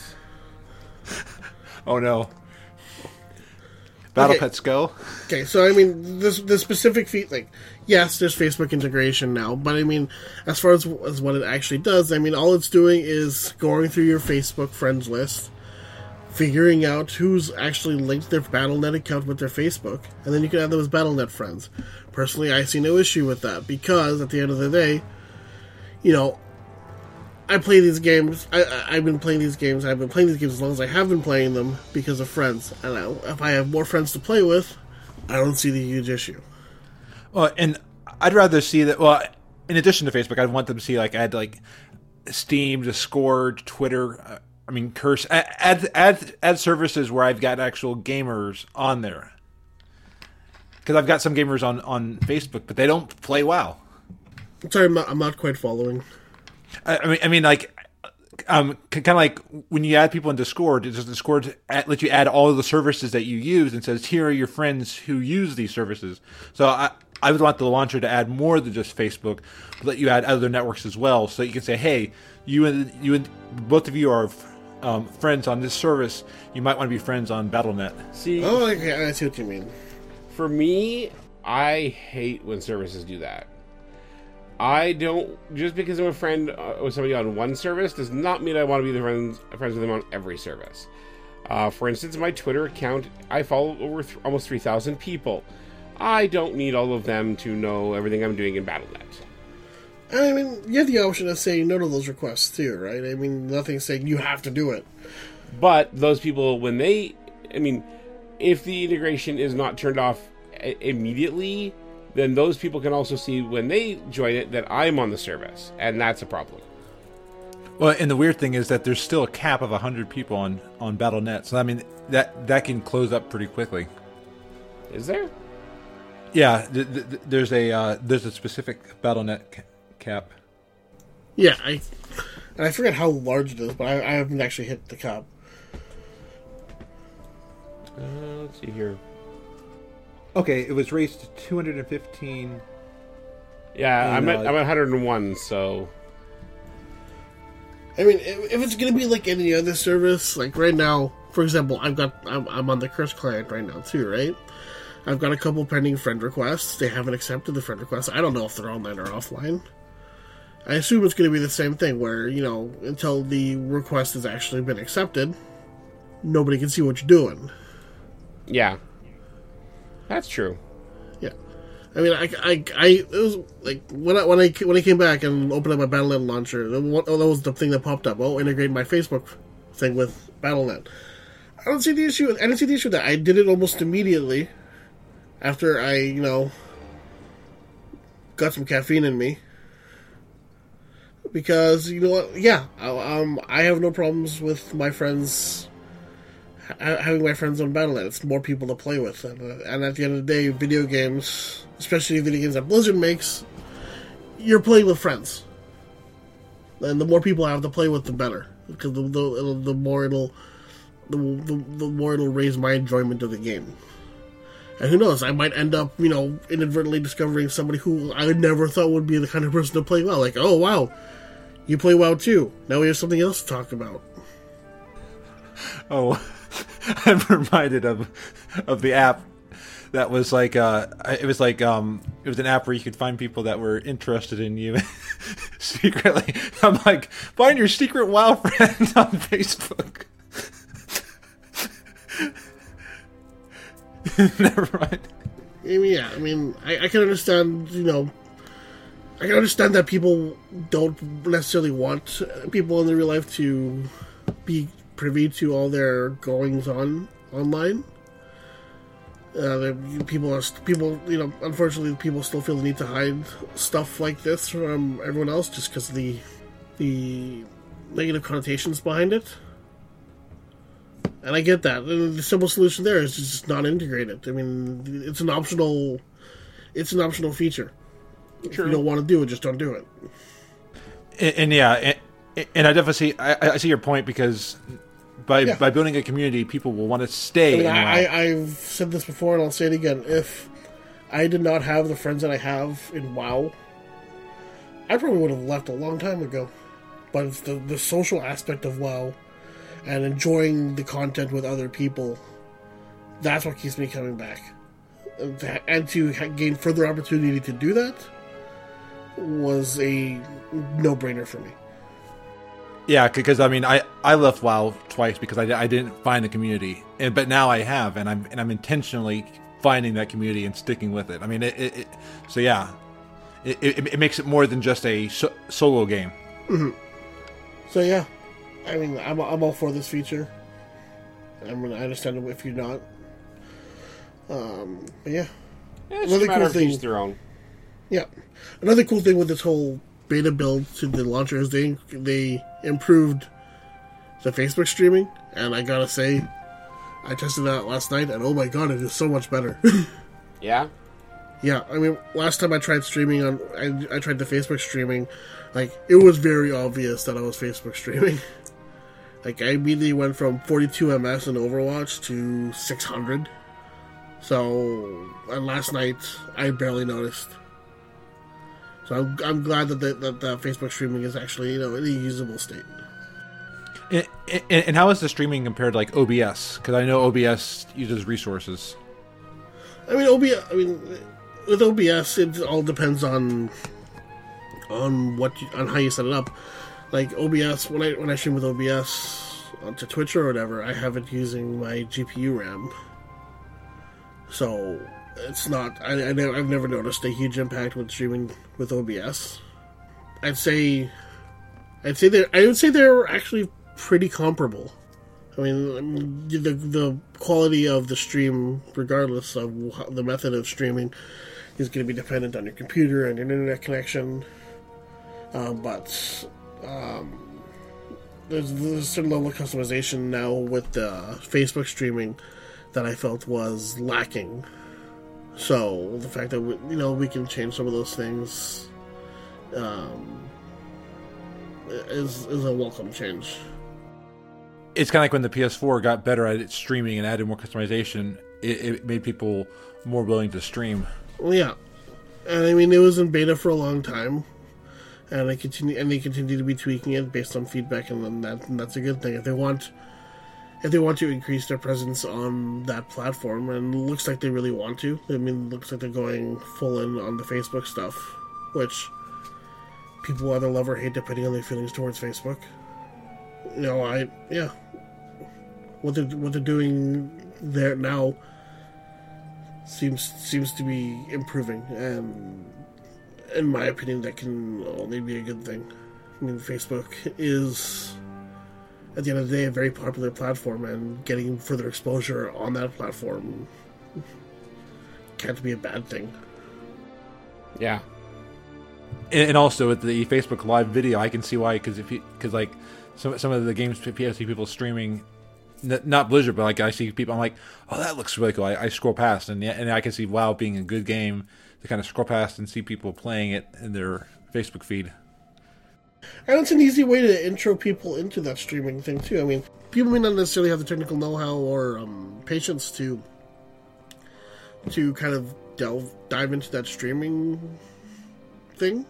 Oh no. Battle
Okay.
Pets Go.
Okay, so I mean, the specific feat, like, yes, there's Facebook integration now, but I mean, as far as what it actually does, I mean, all it's doing is going through your Facebook friends list, figuring out who's actually linked their Battle.net account with their Facebook, and then you can add them as Battle.net friends. Personally, I see no issue with that, because at the end of the day, you know, I play these games. I've been playing these games. I've been playing these games as long as I have been playing them because of friends. And if I have more friends to play with, I don't see the huge issue.
Well, and I'd rather see that. Well, in addition to Facebook, I'd want them to see add Steam, Discord, Twitter. Curse. Add services where I've got actual gamers on there. Because I've got some gamers on Facebook, but they don't play WoW.
I'm sorry, I'm not quite following.
Kind of like when you add people in Discord, Discord lets you add all of the services that you use and says, here are your friends who use these services. So I would want the launcher to add more than just Facebook, but let you add other networks as well. So you can say, hey, you and both of you are friends on this service. You might want to be friends on Battle.net.
See,
oh, okay, I see what you mean.
For me, I hate when services do that. I don't, just because I'm a friend with somebody on one service does not mean I want to be friends with them on every service. For instance, my Twitter account, I follow over almost 3,000 people. I don't need all of them to know everything I'm doing in Battle.net.
I mean, you have the option of saying no to those requests too, right? I mean, nothing's saying you have to do it.
But those people, if the integration is not turned off immediately, then those people can also see when they join it that I'm on the service, and that's a problem.
Well, and the weird thing is that there's still a cap of 100 people on Battle.net, so that can close up pretty quickly.
Is there?
Yeah, there's a specific Battle.net cap.
Yeah, I forget how large it is, but I haven't actually hit the cap.
Let's see here.
Okay, it was raised to 215.
Yeah, I'm at 101, so...
I mean, if it's going to be like any other service, like right now, for example, I'm on the Curse client right now too, right? I've got a couple pending friend requests. They haven't accepted the friend requests. I don't know if they're online or offline. I assume it's going to be the same thing where, you know, until the request has actually been accepted, nobody can see what you're doing.
Yeah. That's true.
Yeah, I mean, it was like when I came back and opened up my Battle.net launcher, that was the thing that popped up. Oh, integrate my Facebook thing with Battle.net. I don't see the issue. I didn't see the issue with that. I did it almost immediately after I, you know, got some caffeine in me. Because, you know what? Yeah, I have no problems with my friends. Having my friends on Battle.net, it's more people to play with, and at the end of the day, video games, especially video games that Blizzard makes, you're playing with friends, and the more people I have to play with, the better, because the more it'll raise my enjoyment of the game. And who knows, I might end up, you know, inadvertently discovering somebody who I never thought would be the kind of person to play WoW. Like, oh wow, you play WoW too. Now we have something else to talk about.
Oh. I'm reminded of the app that was like it was an app where you could find people that were interested in you secretly. I'm like, find your secret WoW friend on Facebook. Never mind.
yeah, I mean, I can understand, I can understand that people don't necessarily want people in their real life to be privy to all their goings on online. Unfortunately, people still feel the need to hide stuff like this from everyone else just because of the negative connotations behind it. And I get that. And the simple solution there is just not integrate it. I mean, it's an optional feature. True. If you don't want to do it, just don't do it.
And I definitely I see your point, because by building a community, people will want to stay.
I've said this before, and I'll say it again. If I did not have the friends that I have in WoW, I probably would have left a long time ago. But it's the social aspect of WoW and enjoying the content with other people. That's what keeps me coming back. And to gain further opportunity to do that was a no-brainer for me.
Yeah, because I mean, I left WoW twice because I didn't find a community, but now I have, and I'm intentionally finding that community and sticking with it. I mean, it makes it more than just a solo game.
Mm-hmm. So yeah, I mean, I'm all for this feature. I mean, I understand if you're not. But yeah,
it's another cool thing. Their own.
Yeah, another cool thing with this whole beta build to the launcher is they improved the Facebook streaming, and I gotta say, I tested that last night, and oh my god, it is so much better.
Yeah?
Yeah, I mean, last time I tried streaming I tried the Facebook streaming, like, it was very obvious that I was Facebook streaming. Like, I immediately went from 42 MS in Overwatch to 600. So, and last night, I barely noticed. So I'm glad that the Facebook streaming is actually, in a usable state.
And how is the streaming compared to like OBS? Because I know OBS uses resources.
I mean, with OBS, it all depends on how you set it up. Like OBS, when I stream with OBS onto Twitch or whatever, I have it using my GPU RAM. So it's not. I've never noticed a huge impact with streaming with OBS. I would say they're actually pretty comparable. I mean, the quality of the stream, regardless of the method of streaming, is going to be dependent on your computer and your internet connection. But there's a certain level of customization now with the Facebook streaming that I felt was lacking. So the fact that we can change some of those things is a welcome change.
It's kind of like when the PS4 got better at its streaming and added more customization, it made people more willing to stream.
Well, yeah, and I mean, it was in beta for a long time, and they continue to be tweaking it based on feedback, and that's a good thing. If they want to increase their presence on that platform, and it looks like they really want to. I mean, it looks like they're going full in on the Facebook stuff, which people either love or hate depending on their feelings towards Facebook. What they're doing there now seems to be improving, and in my opinion, that can only be a good thing. I mean, Facebook is, at the end of the day, a very popular platform, and getting further exposure on that platform can't be a bad thing.
Yeah.
And also with the Facebook Live video, I can see why, because like some of the games I see people streaming, not Blizzard, but like I see people, I'm like, oh, that looks really cool. I scroll past, and I can see WoW being a good game to kind of scroll past and see people playing it in their Facebook feed.
And it's an easy way to intro people into that streaming thing too. I mean, people may not necessarily have the technical know-how or patience to kind of dive into that streaming thing.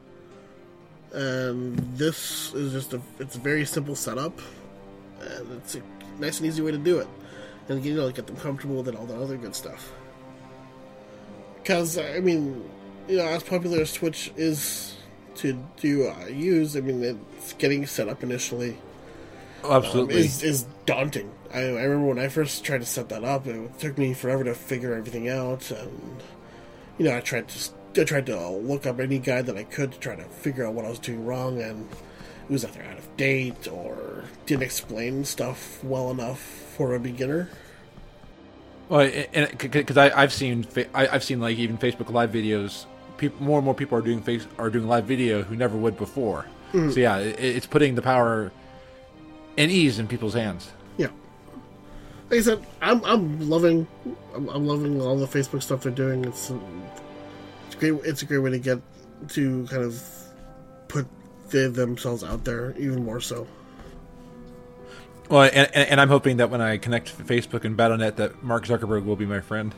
And this is it's a very simple setup, and it's a nice and easy way to do it, and get them comfortable with it, all the other good stuff. Because I mean, as popular as Twitch is to use, I mean, it's getting set up initially.
Absolutely,
is daunting. I remember when I first tried to set that up, it took me forever to figure everything out, and I tried to look up any guide that I could to try to figure out what I was doing wrong, and it was either out of date or didn't explain stuff well enough for a beginner.
Well, because I've seen like even Facebook Live videos. More and more people are doing live video who never would before. Mm-hmm. So yeah, it's putting the power and ease in people's hands.
Yeah. Like I said, I'm loving all the Facebook stuff they're doing. It's great. It's a great way to get to kind of put themselves out there even more so.
Well, and I'm hoping that when I connect to Facebook and Battle.net, that Mark Zuckerberg will be my friend.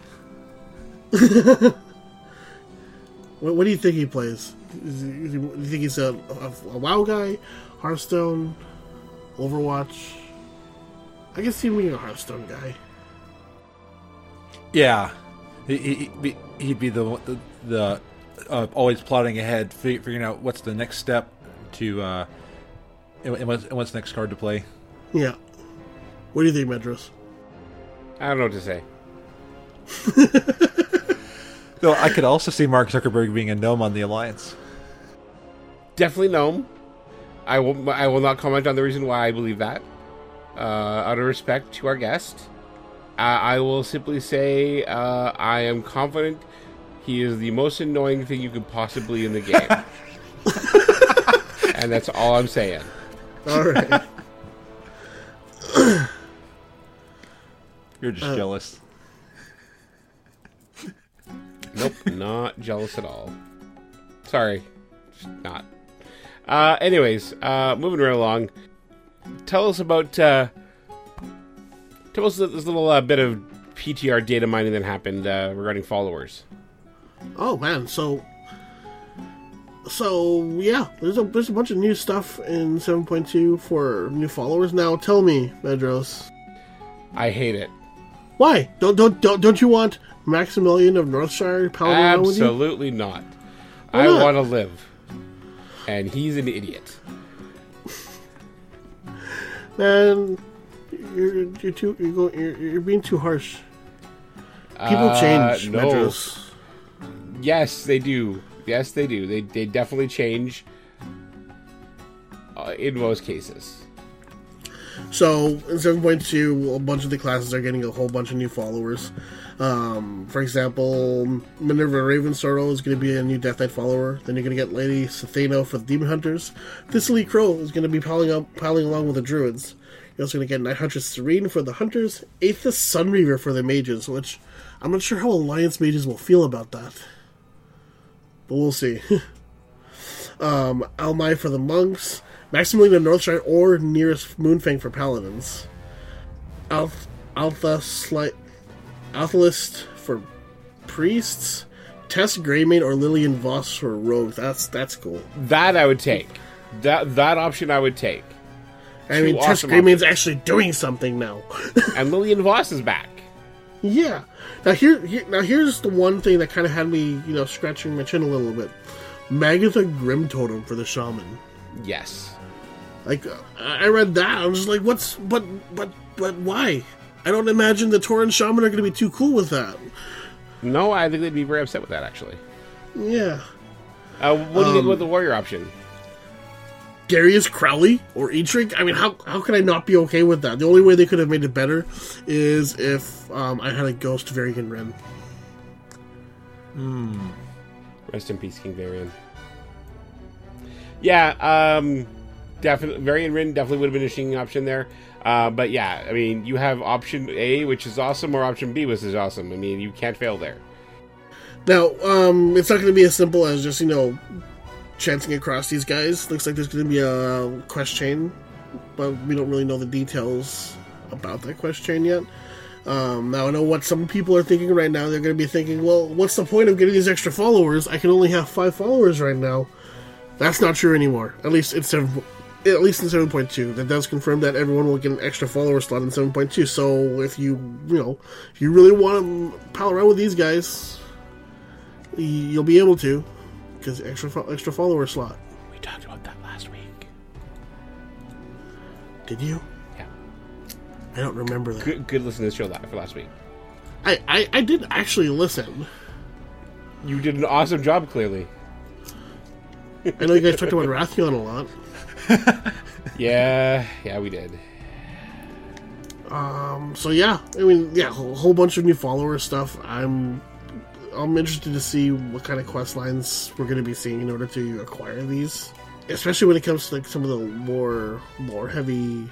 What do you think he plays? Do you think he's a WoW guy, Hearthstone, Overwatch? I can see him being a Hearthstone guy.
Yeah, he'd be the always plotting ahead, figuring out what's the next step to and what's the next card to play.
Yeah. What do you think, Medros?
I don't know what to say.
Though I could also see Mark Zuckerberg being a gnome on the Alliance.
Definitely gnome. I will not comment on the reason why I believe that. Out of respect to our guest, I will simply say I am confident he is the most annoying thing you could possibly in the game. And that's all I'm saying.
All right.
You're just jealous.
Nope, not jealous at all. Sorry, just not. Anyways, moving right along. Tell us about this little bit of PTR data mining that happened regarding followers.
Oh man, so yeah, there's a bunch of new stuff in 7.2 for new followers. Now, tell me, Medros.
I hate it.
Why? Don't you want Maximilian of Northshire palling around with you?
Absolutely not. I want to live, and he's an idiot.
Man, you're being too harsh. People change,
no.
Medros.
Yes, they do. Yes, they do. They definitely change in most cases.
So, in 7.2, a bunch of the classes are getting a whole bunch of new followers. For example, Minerva Ravensword is going to be a new Death Knight follower. Then you're going to get Lady Sathano for the Demon Hunters. Thistly Crow is going to be piling along with the Druids. You're also going to get Night Huntress Serene for the Hunters. Aethys Sunreaver for the Mages, which I'm not sure how Alliance Mages will feel about that. But we'll see. Almai for the Monks. Maximilian of Northshire or Nearest Moonfang for Paladins. Althalist for Priests. Tess Greymane or Lillian Voss for Rogues. That's cool.
That I would take. That option I would take.
I mean, Tess Greymane's actually doing something now.
And Lillian Voss is back.
Yeah. Now here's the one thing that kind of had me, scratching my chin a little bit. Magatha Grim Totem for the Shaman.
Yes.
Like, I read that, I was just like, but why? I don't imagine the Tauren Shaman are going to be too cool with that.
No, I think they'd be very upset with that, actually.
Yeah.
What do you think about the warrior option?
Darius Crowley or Eitrigg? I mean, how can I not be okay with that? The only way they could have made it better is if I had a Ghost Varian Wren.
Rest in peace, King Varian. Yeah, definitely. Varian Wren definitely would have been an interesting option there. But yeah, I mean, you have option A, which is awesome, or option B, which is awesome. I mean, you can't fail there.
Now, it's not going to be as simple as just, chancing across these guys. Looks like there's going to be a quest chain, but we don't really know the details about that quest chain yet. Now, I know what some people are thinking right now. They're going to be thinking, well, what's the point of getting these extra followers? I can only have 5 followers right now. That's not true anymore. At least in 7.2. That does confirm that everyone will get an extra follower slot in 7.2. So if you really want to pal around with these guys, you'll be able to, because extra follower slot.
We talked about that last week.
Did you?
Yeah.
I don't remember that.
Good listen to the show for last week.
I did actually listen.
You did an awesome job, clearly.
I know you guys talked about Wrathion a lot.
Yeah, we did.
So yeah, I mean, yeah, a whole bunch of new follower stuff. I'm interested to see what kind of quest lines we're going to be seeing in order to acquire these, especially when it comes to like some of the lore heavy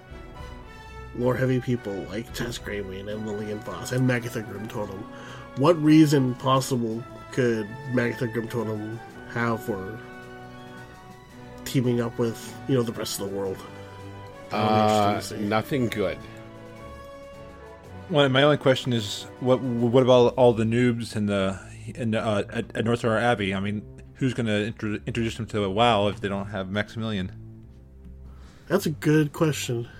people like Tess Greywing and Lillian Voss and Magatha Grim Totem. What reason possible could Magatha Grim Totem have for teaming up with the rest of the world?
Nothing good.
Well, my only question is, what about all the noobs at North Star Abbey? I mean, who's going to introduce them to WoW if they don't have Maximilian?
That's a good question.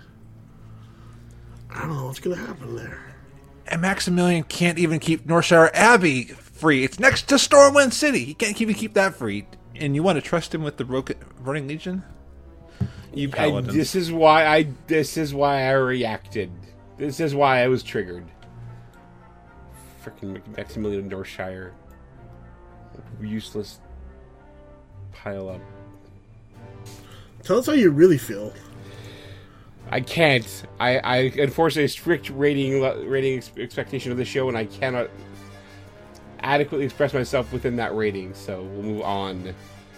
I don't know what's going to happen there.
And Maximilian can't even keep Northshire Abbey free. It's next to Stormwind City. He can't even keep that free. And you want to trust him with the Burning Legion? You paladin.
This is why I reacted. This is why I was triggered. Freaking Maximilian Northshire. Useless pile up.
Tell us how you really feel.
I can't. I enforce a strict rating expectation of the show, and I cannot adequately express myself within that rating. So we'll move on.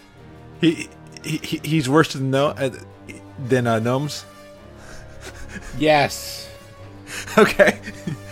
He's worse than gnomes.
Yes.
Okay.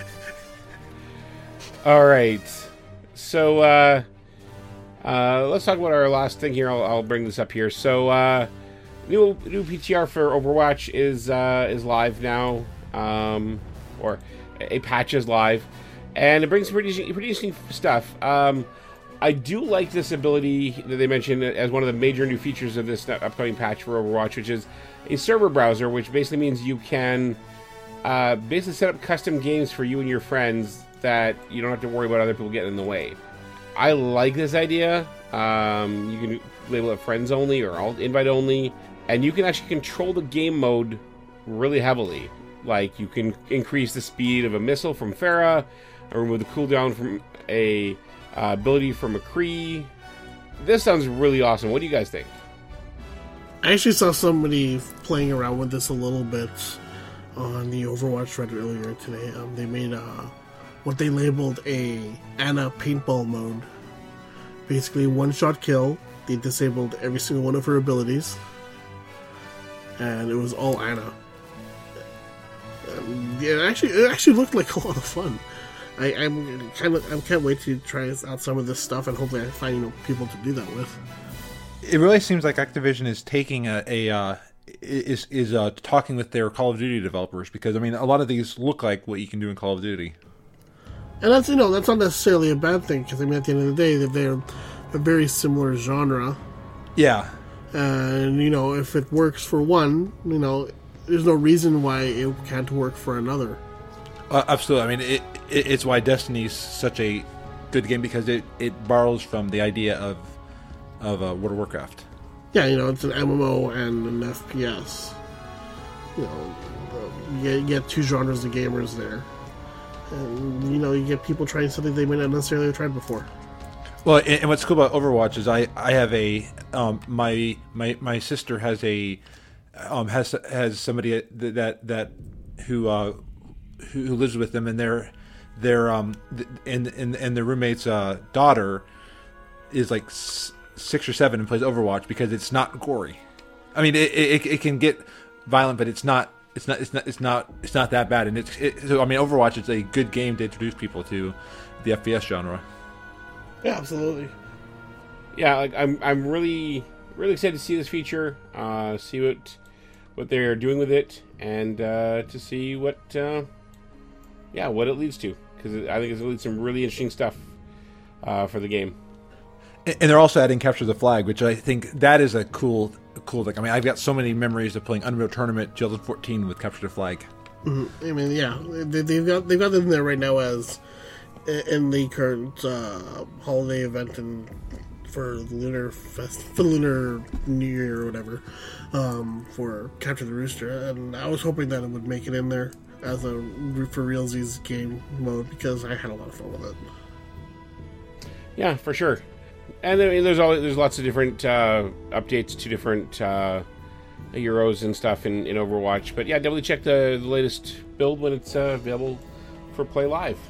All right. So let's talk about our last thing here. I'll bring this up here. So new PTR for Overwatch is live now, or a patch is live, and it brings pretty interesting stuff. I do like this ability that they mentioned as one of the major new features of this upcoming patch for Overwatch, which is a server browser, which basically means you can basically set up custom games for you and your friends that you don't have to worry about other people getting in the way. I like this idea. You can label it friends only or invite only, and you can actually control the game mode really heavily. Like, you can increase the speed of a missile from Pharah, or remove the cooldown from a ability from McCree. This sounds really awesome. What do you guys think?
I actually saw somebody playing around with this a little bit on the Overwatch Reddit earlier today. They made what they labeled a Ana paintball mode. Basically, one-shot kill. They disabled every single one of her abilities, and it was all Ana. Yeah, it actually looked like a lot of fun. I can't wait to try out some of this stuff, and hopefully I find people to do that with.
It really seems like Activision is taking talking with their Call of Duty developers, because I mean a lot of these look like what you can do in Call of Duty,
and that's that's not necessarily a bad thing, because I mean at the end of the day they're a very similar genre.
Yeah,
and if it works for one, there's no reason why it can't work for another.
Absolutely. I mean, it's why Destiny's such a good game, because it borrows from the idea of World of Warcraft.
Yeah, it's an MMO and an FPS. You get two genres of gamers there, and you get people trying something they may not necessarily have tried before.
Well, and what's cool about Overwatch is I have a my sister has a has somebody that who lives with them, and their roommate's daughter is like 6 or 7 and plays Overwatch, because it's not gory. I mean, it can get violent, but it's not that bad. And so I mean, Overwatch is a good game to introduce people to the FPS genre.
Yeah, absolutely.
Yeah, like I'm really excited to see this feature, see what they're doing with it, and to see what it leads to, because I think it's going to lead to some really interesting stuff for the game.
And they're also adding Capture the Flag, which I think that is a cool thing. I mean, I've got so many memories of playing Unreal Tournament 2014 with Capture the Flag.
Mm-hmm. I mean, yeah, they've got it in there right now as in the current holiday event for Lunar New Year or whatever, for Capture the Rooster, and I was hoping that it would make it in there. as a for realsies game mode because I had a lot of fun with it.
Yeah, for sure. And I mean, there's lots of different updates to different Euros and stuff in Overwatch. But yeah, definitely check the latest build when it's available for play live.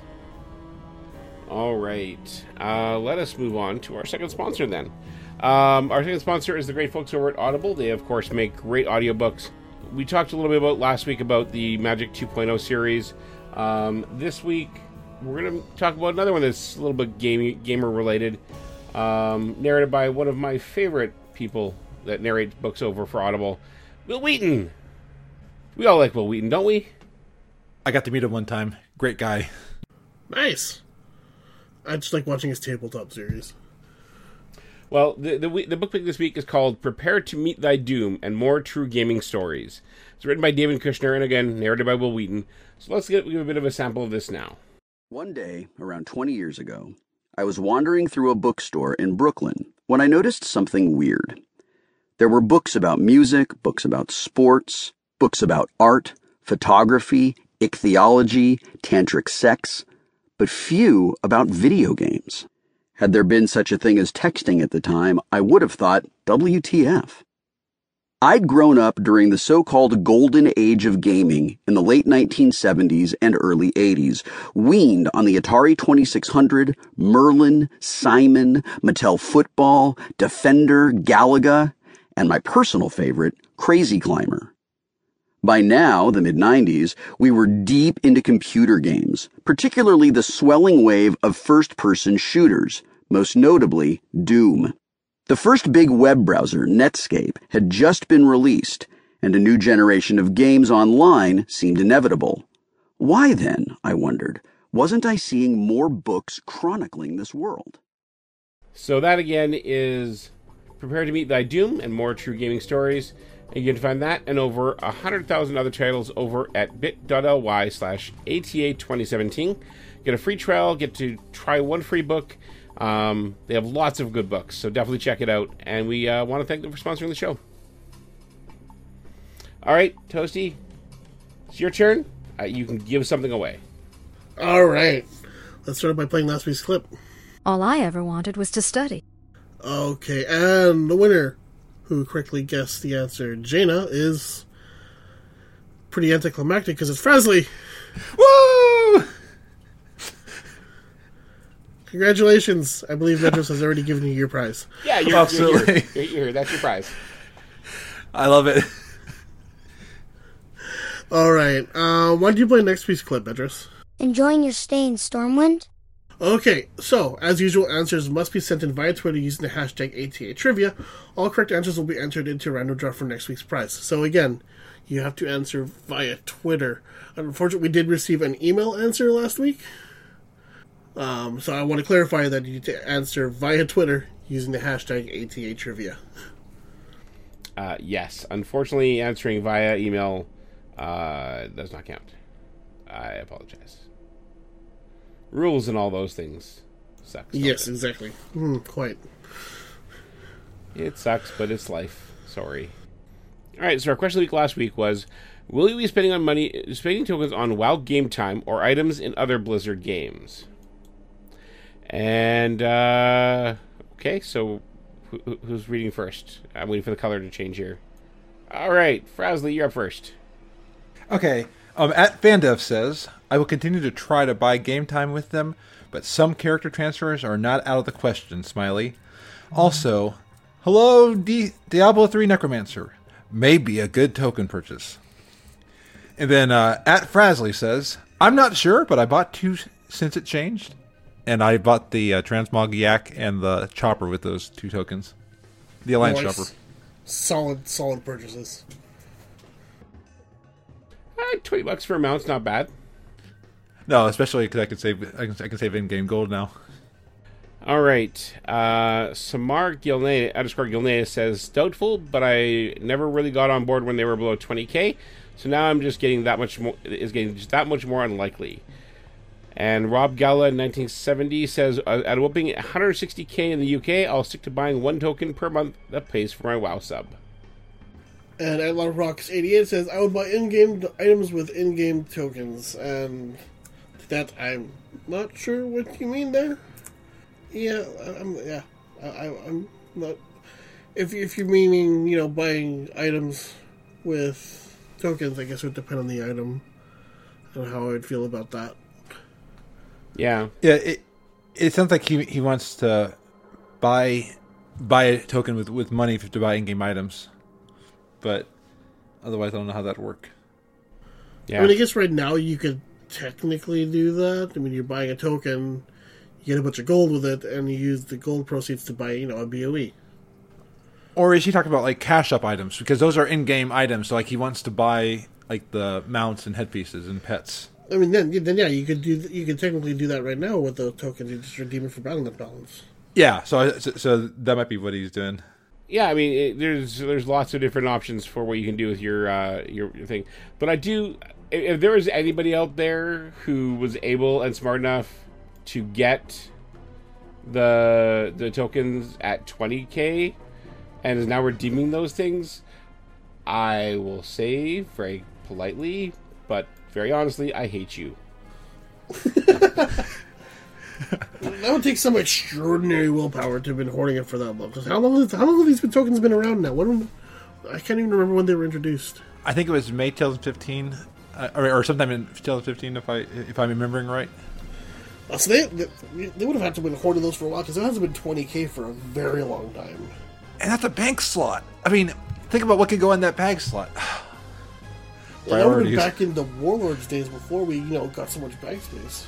All right, let us move on to our second sponsor then. Our second sponsor is the great folks over at Audible. They, of course, make great audiobooks. We talked a little bit about last week about the Magic 2.0 series. This week, we're going to talk about another one that's a little bit gamer-related, narrated by one of my favorite people that narrates books over for Audible, Wil Wheaton. We all like Wil Wheaton, don't we?
I got to meet him one time. Great guy.
Nice. I just like watching his tabletop series.
Well, the book pick this week is called Prepare to Meet Thy Doom and More True Gaming Stories. It's written by David Kushner and, again, narrated by Wil Wheaton. So let's give a bit of a sample of this now.
One day, around 20 years ago, I was wandering through a bookstore in Brooklyn when I noticed something weird. There were books about music, books about sports, books about art, photography, ichthyology, tantric sex, but few about video games. Had there been such a thing as texting at the time, I would have thought, WTF. I'd grown up during the so-called golden age of gaming in the late 1970s and early 80s, weaned on the Atari 2600, Merlin, Simon, Mattel Football, Defender, Galaga, and my personal favorite, Crazy Climber. By now, the mid-90s, we were deep into computer games, particularly the swelling wave of first-person shooters, most notably Doom. The first big web browser, Netscape, had just been released, and a new generation of games online seemed inevitable. Why then, I wondered, wasn't I seeing more books chronicling this world?
So that, again, is Prepare to Meet Thy Doom and More True Gaming Stories. And you can find that and over 100,000 other titles over at bit.ly/ATA2017. Get a free trial, get to try one free book. They have lots of good books, so definitely check it out. And we want to thank them for sponsoring the show. All right, Toasty, it's your turn. You can give something away.
All right. Let's start by playing last week's clip.
All I ever wanted was to study.
Okay, and the winner, who correctly guessed the answer, Jaina, is pretty anticlimactic because it's Frasley.
Woo!
Congratulations. I believe Medros has already given you your prize.
Yeah, you're
Absolutely.
You're here. That's your prize.
I love it.
All right. Why don't you play next week's clip, Medros?
Enjoying your stay in Stormwind?
Okay, so, as usual, answers must be sent in via Twitter using the hashtag ATATrivia. All correct answers will be entered into a random draw for next week's prize. So again, you have to answer via Twitter. Unfortunately, we did receive an email answer last week. So I want to clarify that you need to answer via Twitter using the hashtag ATATrivia.
Yes. Unfortunately, answering via email does not count. I apologize. Rules and all those things sucks.
Yes, exactly. Quite.
It sucks, but it's life. Sorry. All right, so our question of the week last week was, will you be spending tokens on WoW Game Time or items in other Blizzard games? And, okay, so who's reading first? I'm waiting for the color to change here. All right, Frasley, you're up first.
Okay. At Fandev says, I will continue to try to buy game time with them, but some character transfers are not out of the question, smiley. Also, hello, Diablo 3 Necromancer. Maybe a good token purchase. And then at Frasley says, I'm not sure, but I bought 2 since it changed. And I bought the Transmog Yak and the Chopper with those 2 tokens. The Alliance
Nice.
Chopper.
Solid purchases.
$20 for a mount's not bad.
No, especially because I can save in-game gold now.
All right. Samar Gilnea, _Gilnea says, doubtful, but I never really got on board when they were below 20k. So now I'm just getting that much more, just that much more unlikely. And Rob Gala in 1970 says, at a whopping 160k in the UK, I'll stick to buying 1 token per month that pays for my WoW sub.
And Atlant Rocks 88 says, I would buy in-game items with in-game tokens. And that, I'm not sure what you mean there. Yeah, I'm not... If you're meaning, buying items with tokens, I guess it would depend on the item and how I would feel about that.
Yeah.
Yeah, it sounds like he wants to buy a token with money to buy in-game items. But otherwise, I don't know how that'd work.
Yeah.
I mean, I guess right now you could technically do that. I mean, you're buying a token, you get a bunch of gold with it, and you use the gold proceeds to buy, a BOE.
Or is he talking about, like, cash-up items? Because those are in-game items, so, like, he wants to buy, like, the mounts and headpieces and pets.
I mean, then yeah, you could technically do that right now with the tokens. You just redeem it for Battle.net balance.
Yeah, so that might be what he's doing.
Yeah, I mean, there's lots of different options for what you can do with your thing. But I do, if there was anybody out there who was able and smart enough to get the tokens at 20K and is now redeeming those things, I will say very politely, but very honestly, I hate you.
That would take some extraordinary willpower to have been hoarding it for that long. Because how long have these tokens been around now? I can't even remember when they were introduced.
I think it was May 2015, or sometime in 2015, if I'm remembering right.
So they would have had to have been hoarding those for a while, because it hasn't been 20K for a very long time.
And that's a bank slot. I mean, think about what could go in that bag slot.
Yeah, that would have been back in the Warlords days before we, got so much bag space.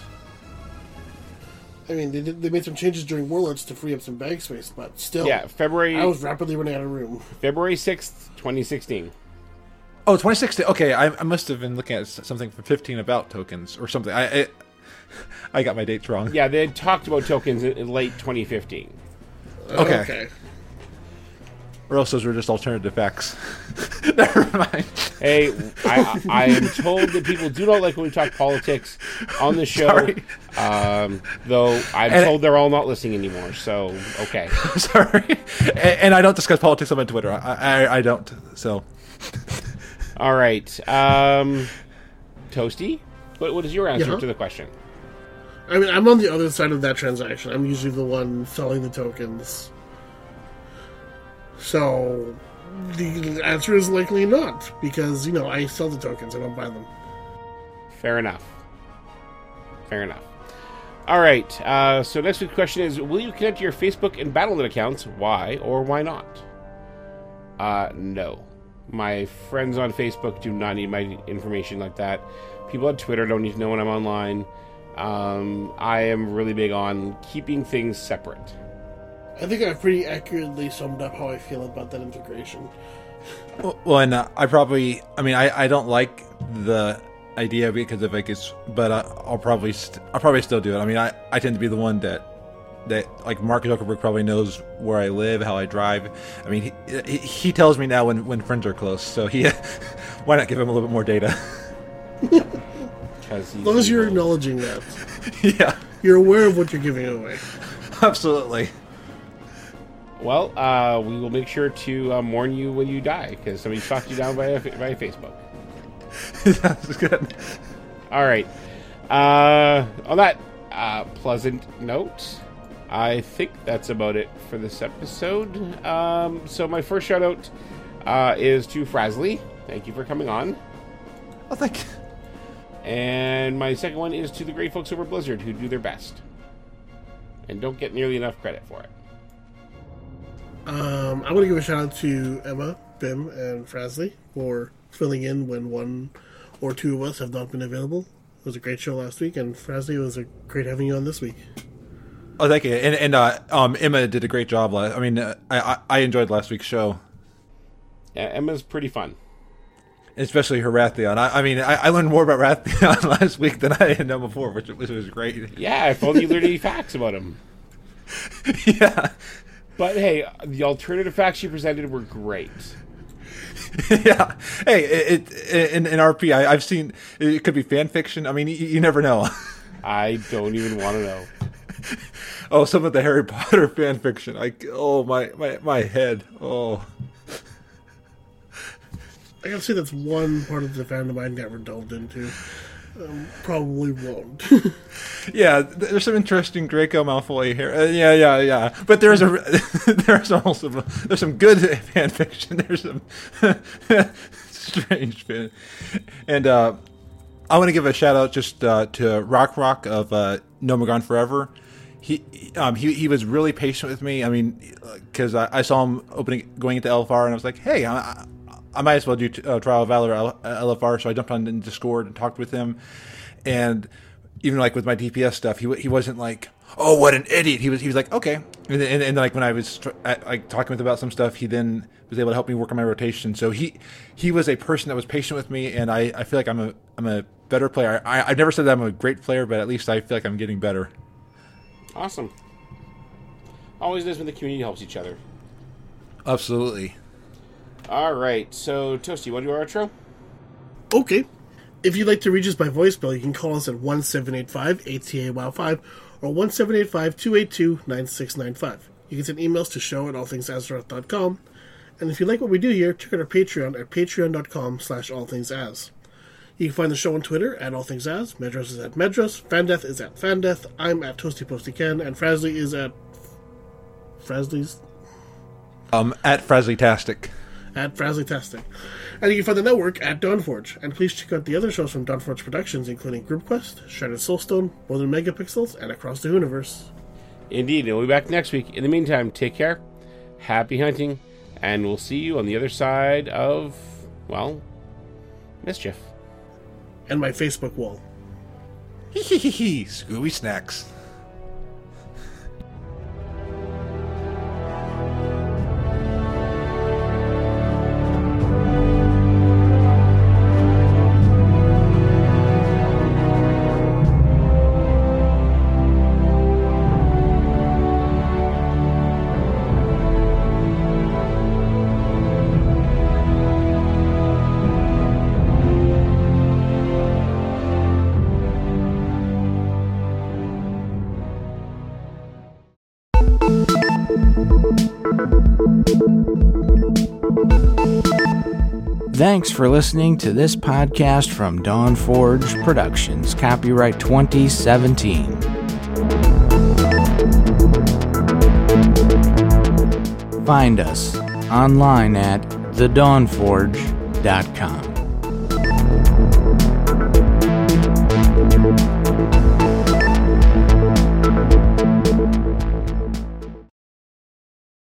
I mean, they made some changes during Warlords to free up some bag space, but still.
Yeah,
I was rapidly running out of room.
February 6th, 2016.
Oh, 2016. Okay, I must have been looking at something from 15 about tokens or something. I got my dates wrong.
Yeah, they had talked about tokens in late 2015.
Okay. Or else those were just alternative facts. Never mind.
Hey, I am told that people do not like when we talk politics on the show.
Sorry.
Though I'm told they're all not listening anymore, so okay.
Sorry. And I don't discuss politics on my Twitter. I don't, so.
All right. Toasty, what is your answer to the question?
I mean, I'm on the other side of that transaction. I'm usually the one selling the tokens. So, the answer is likely not, because, I sell the tokens, I don't buy them.
Fair enough. All right, so next week's question is, will you connect your Facebook and Battle.net accounts? Why or why not? No. My friends on Facebook do not need my information like that. People on Twitter don't need to know when I'm online. I am really big on keeping things separate.
I think I've pretty accurately summed up how I feel about that integration.
Well, and I don't like the idea because of but I'll probably still do it. I mean, I tend to be the one that like Mark Zuckerberg probably knows where I live, how I drive. I mean, he tells me now when friends are close, so why not give him a little bit more data?
As long as you're acknowledging that.
Yeah.
You're aware of what you're giving away.
Absolutely.
Well, we will make sure to warn you when you die, because somebody shot you down by Facebook.
That's good.
All right. On that pleasant note, I think that's about it for this episode. So my first shout-out is to Frasley. Thank you for coming on.
Oh, thank you.
And my second one is to the great folks over Blizzard who do their best and don't get nearly enough credit for it.
I'm going to give a shout out to Emma, Bim, and Frasley for filling in when one or two of us have not been available. It was a great show last week, and Frasley, it was great having you on this week.
Oh, thank you. And Emma did a great job. I enjoyed last week's show.
Yeah, Emma's pretty fun.
Especially her Wrathion. I learned more about Wrathion last week than I had known before, which was great.
Yeah, if only you learned any facts about him.
Yeah.
But hey, the alternative facts you presented were great.
Yeah. Hey, in RP, I've seen it could be fan fiction. I mean, you never know.
I don't even want to know.
Oh, some of the Harry Potter fan fiction. My head. Oh.
I gotta say that's one part of the fandom I never delved into. Probably won't.
Yeah, there's some interesting Draco Malfoy here. Yeah. But there's some good fan fiction. There's some strange fan. And I want to give a shout out just to Rock of No More Gone Forever. He was really patient with me. I mean, because I saw him going into LFR, and I was like, hey, I might as well do Trial of Valor LFR, so I jumped on Discord and talked with him. And even like with my DPS stuff, he wasn't like, oh, what an idiot. He was like, okay. And like when I was talking with him about some stuff, he then was able to help me work on my rotation. So he was a person that was patient with me, and I feel like I'm a better player. I've never said that I'm a great player, but at least I feel like I'm getting better.
Awesome. Always nice when the community helps each other.
Absolutely.
All right, so Toasty, you want to do our outro?
Okay. If you'd like to reach us by voicemail, you can call us at 1-785-ATA-WOW5 or 1-785-282-9695. You can send emails to show@allthingsazeroth.com. And if you like what we do here, check out our Patreon at patreon.com/allthingsaz. You can find the show on Twitter at allthingsaz, Medros is at Medros, Fandeth is at Fandeth, I'm at ToastyPostyCan, and Frasley is at Frasley's?
At Frasleytastic.
At Frasleytastic. And you can find the network at Dawnforge. And please check out the other shows from Dawnforge Productions, including Group Quest, Shattered Soulstone, More Than Megapixels, and Across the Universe.
Indeed, and we'll be back next week. In the meantime, take care, happy hunting, and we'll see you on the other side of, well, mischief.
And my Facebook wall.
Scooby Snacks.
Thanks for listening to this podcast from Dawnforge Productions, copyright 2017. Find us online at thedawnforge.com.